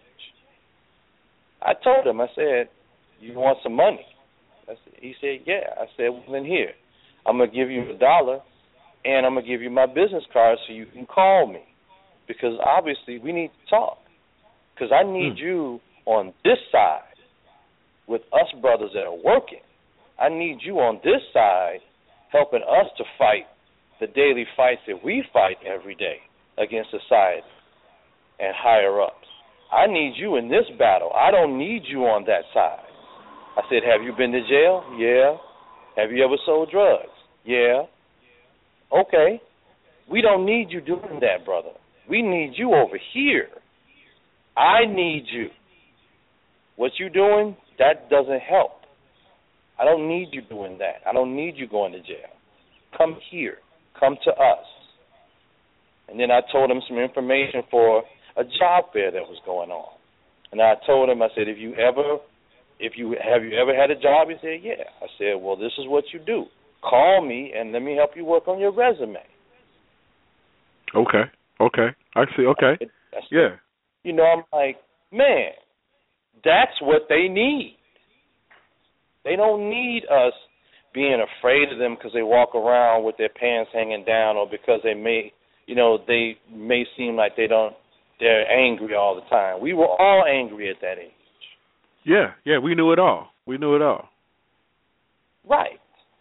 I told him, I said, you want some money? I said, he said, yeah. I said, well, then here, I'm going to give you a dollar, and I'm going to give you my business card so you can call me, because obviously we need to talk, because I need hmm. you on this side with us brothers that are working. I need you on this side helping us to fight the daily fights that we fight every day against society and higher-ups. I need you in this battle. I don't need you on that side. I said, have you been to jail? Yeah. Have you ever sold drugs? Yeah. Okay. We don't need you doing that, brother. We need you over here. I need you. What you doing, that doesn't help. I don't need you doing that. I don't need you going to jail. Come here. Come to us. And then I told him some information for a job fair that was going on. And I told him, I said, if you ever, if you have you ever had a job? He said, yeah. I said, well, this is what you do. Call me and let me help you work on your resume. Okay, okay. I see, okay. That's yeah. You know, I'm like, man, that's what they need. They don't need us being afraid of them because they walk around with their pants hanging down, or because they may, you know, they may seem like they don't, they're angry all the time. We were all angry at that age. Yeah, yeah, we knew it all. We knew it all. Right.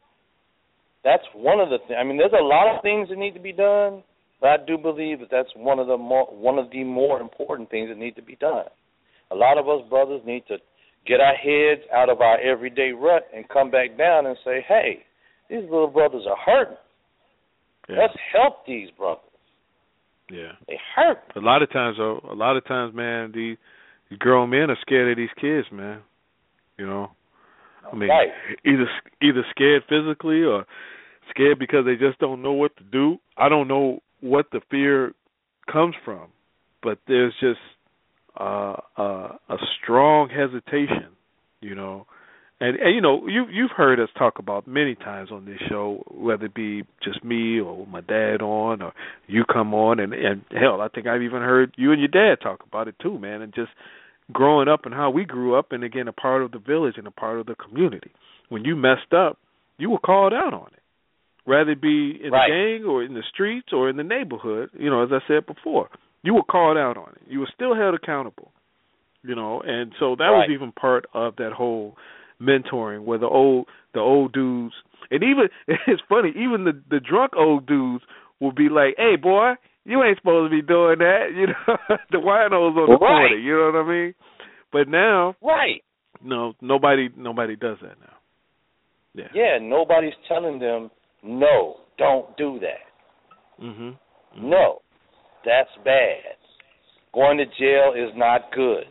That's one of the things. I mean, there's a lot of things that need to be done, but I do believe that that's one of the more, one of the more important things that need to be done. A lot of us brothers need to get our heads out of our everyday rut and come back down and say, hey, these little brothers are hurting. Yeah. Let's help these brothers. Yeah. They hurt. A lot of times, though, a lot of times, man, the, the grown men are scared of these kids, man. You know? I mean, right. either either scared physically or scared because they just don't know what to do. I don't know what the fear comes from, but there's just uh, uh, a strong hesitation, you know. And, and you know, you, you've heard us talk about many times on this show, whether it be just me or my dad on, or you come on, and, and hell, I think I've even heard you and your dad talk about it too, man, and just growing up and how we grew up, and again, a part of the village and a part of the community. When you messed up, you were called out on it, whether it be in right. the gang or in the streets or in the neighborhood. You know, as I said before, you were called out on it. You were still held accountable, you know, and so that right. was even part of that whole mentoring, where the old the old dudes, and even it's funny, even the the drunk old dudes will be like, "Hey, boy, you ain't supposed to be doing that," you know, the winos on the right. corner, you know what I mean? But now, right? No, nobody nobody does that now. Yeah, yeah, nobody's telling them, no, don't do that. Mhm. Mm-hmm. No, that's bad. Going to jail is not good.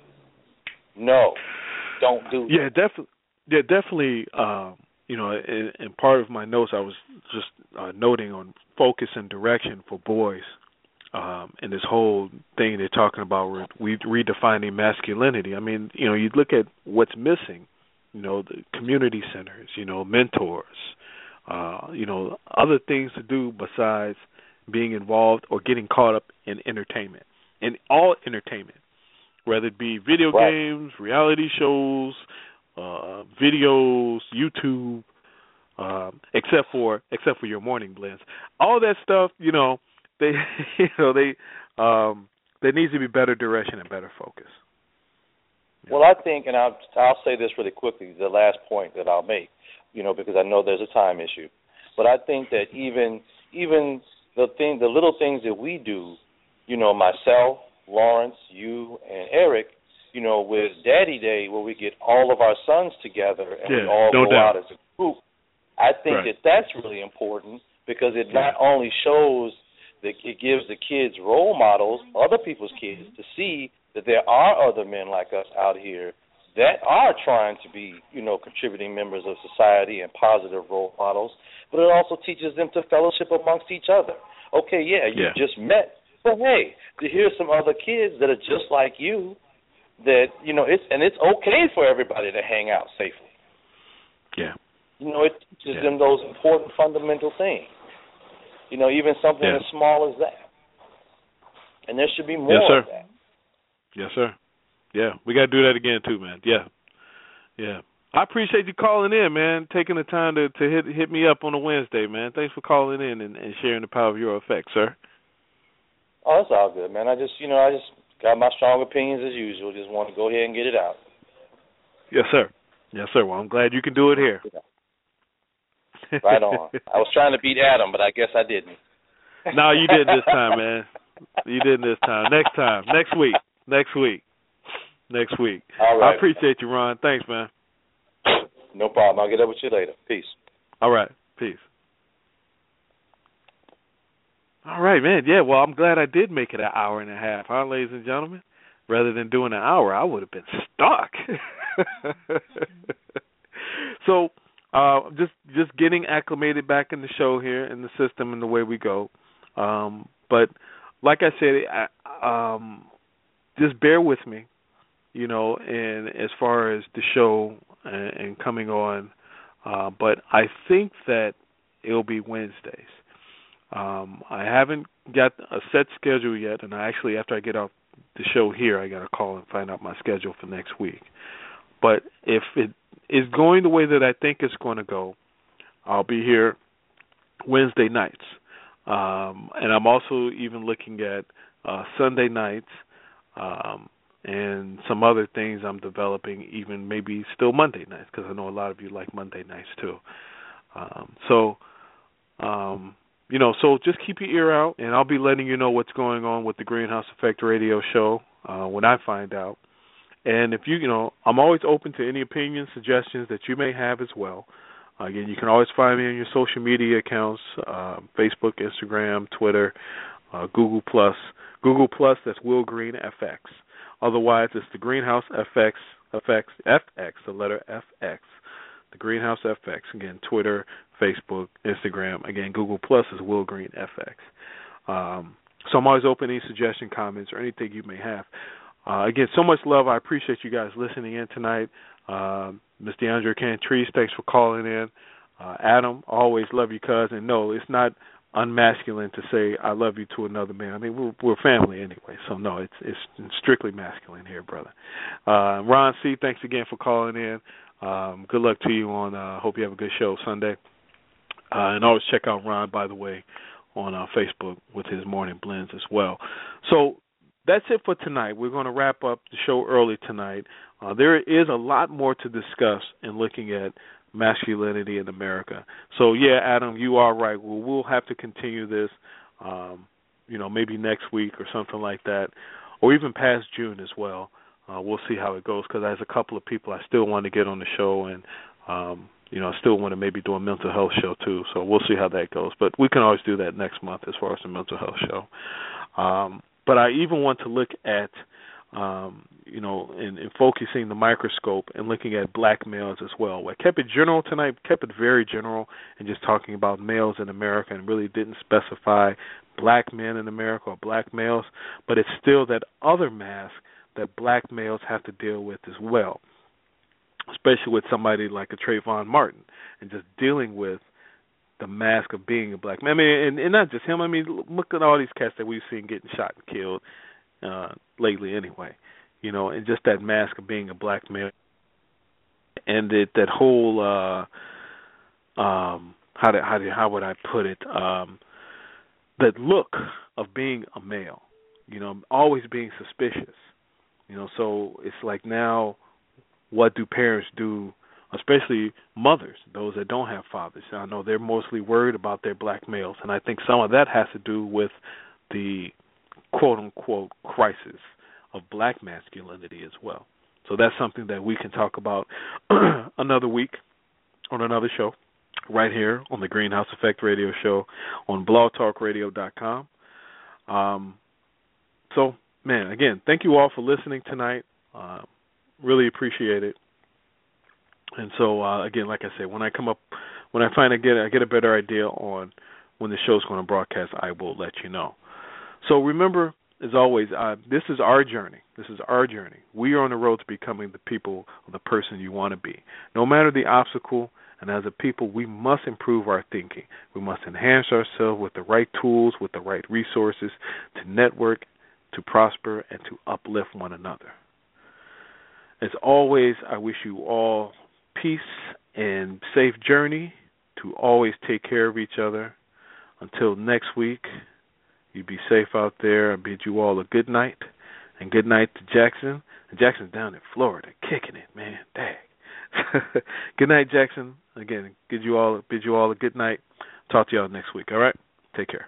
No. Don't do that. Yeah, definitely. Yeah, definitely. Um, you know, in, in part of my notes, I was just uh, noting on focus and direction for boys, um, and this whole thing they're talking about, where we redefining masculinity. I mean, you know, you look at what's missing. You know, the community centers. You know, mentors. Uh, you know, other things to do besides being involved or getting caught up in entertainment, in all entertainment. Whether it be video right. games, reality shows, uh, videos, YouTube, um, except for except for your morning blends, all that stuff, you know, they, you know, they, um, there needs to be better direction and better focus. Yeah. Well, I think, and I'll I'll say this really quickly, the last point that I'll make, you know, because I know there's a time issue, but I think that even even the thing, the little things that we do, you know, myself, Lawrence, you, and Eric, you know, with Daddy Day, where we get all of our sons together and yeah, we all no go doubt. out as a group, I think right. that that's really important, because it yeah. not only shows that it gives the kids role models, other people's kids, to see that there are other men like us out here that are trying to be, you know, contributing members of society and positive role models, but it also teaches them to fellowship amongst each other. Okay, yeah, you yeah. just met. But hey, here's some other kids that are just like you, that, you know, it's and it's okay for everybody to hang out safely. Yeah. You know, it teaches yeah. them those important fundamental things. You know, even something yeah. as small as that. And there should be more yes, sir. of that. Yes, sir. Yeah, we got to do that again too, man. Yeah. Yeah. I appreciate you calling in, man, taking the time to, to hit hit me up on a Wednesday, man. Thanks for calling in and, and sharing the power of your effects, sir. Oh, that's all good, man. I just, you know, I just got my strong opinions as usual. Just want to go ahead and get it out. Yes, sir. Yes, sir. Well, I'm glad you can do it here. Right on. I was trying to beat Adam, but I guess I didn't. No, you didn't this time, man. You didn't this time. Next time. Next week. Next week. Next week. All right. I appreciate you, Ron. Thanks, man. No problem. I'll get up with you later. Peace. All right. Peace. All right, man. Yeah, well, I'm glad I did make it an hour and a half, huh, ladies and gentlemen? Rather than doing an hour, I would have been stuck. so, uh, just just getting acclimated back in the show here, in the system, and the way we go. Um, but like I said, I, um, just bear with me, you know, and as far as the show and, and coming on, uh, but I think that it'll be Wednesdays. Um, I haven't got a set schedule yet, and I actually, after I get off the show here, I got to call and find out my schedule for next week. But if it is going the way that I think it's going to go, I'll be here Wednesday nights. Um, and I'm also even looking at uh, Sunday nights um, and some other things I'm developing, even maybe still Monday nights, because I know a lot of you like Monday nights too. Um, so, um, you know, so just keep your ear out, and I'll be letting you know what's going on with the Greenhouse Effect Radio Show uh, when I find out. And if you, you know, I'm always open to any opinions, suggestions that you may have as well. Uh, again, you can always find me on your social media accounts, uh, Facebook, Instagram, Twitter, uh, Google Plus. Google Plus, that's Will Green F X. Otherwise, it's the Greenhouse F X, F X, F X, the letter F X. The Greenhouse F X. Again, Twitter, Facebook, Instagram. Again, Google Plus is Will Green F X. Um, so I'm always open to any suggestion, comments, or anything you may have. Uh, again, so much love. I appreciate you guys listening in tonight. Uh, Miz DeAndre Cantrese, thanks for calling in. Uh, Adam, always love you, cousin. No, it's not unmasculine to say I love you to another man. I mean, we're, we're family anyway, so no, it's it's strictly masculine here, brother. Uh, Ron C., thanks again for calling in. Um, good luck to you on, I uh, hope you have a good show Sunday. Uh, and always check out Ron, by the way, on uh, Facebook with his morning blends as well. So that's it for tonight. We're going to wrap up the show early tonight. Uh, there is a lot more to discuss in looking at masculinity in America. So, yeah, Adam, you are right. We'll, we'll have to continue this, um, you know, maybe next week or something like that, or even past June as well. Uh, we'll see how it goes, because there's a couple of people I still want to get on the show, and, um, you know, I still want to maybe do a mental health show too. So we'll see how that goes. But we can always do that next month as far as the mental health show. Um, but I even want to look at, um, you know, in, in focusing the microscope and looking at black males as well. I kept it general tonight, kept it very general, and just talking about males in America, and really didn't specify black men in America or black males. But it's still that other mask that black males have to deal with as well, especially with somebody like a Trayvon Martin, and just dealing with the mask of being a black man. I mean, and, and not just him. I mean, look at all these cats that we've seen getting shot and killed uh, lately anyway, you know, and just that mask of being a black male. And it, that whole, uh, um, how, did, how, did, how would I put it, um, that look of being a male, you know, always being suspicious. You know, so it's like now, what do parents do, especially mothers, those that don't have fathers? I know they're mostly worried about their black males, and I think some of that has to do with the quote-unquote crisis of black masculinity as well. So that's something that we can talk about another week on another show right here on the Greenhouse Effect Radio Show on blog talk radio dot com. Um, so, man, again, thank you all for listening tonight. Uh, really appreciate it. And so, uh, again, like I said, when I come up, when I find I get I get a better idea on when the show's going to broadcast, I will let you know. So remember, as always, uh, this is our journey. This is our journey. We are on the road to becoming the people or the person you want to be. No matter the obstacle, and as a people, we must improve our thinking. We must enhance ourselves with the right tools, with the right resources to network, to prosper, and to uplift one another. As always, I wish you all peace and safe journey, to always take care of each other. Until next week, you be safe out there. I bid you all a good night, and good night to Jackson. And Jackson's down in Florida, kicking it, man. Dang. Good night, Jackson. Again, bid you all bid you all a good night. Talk to y'all next week. All right? Take care.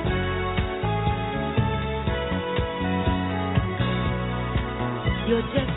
You're just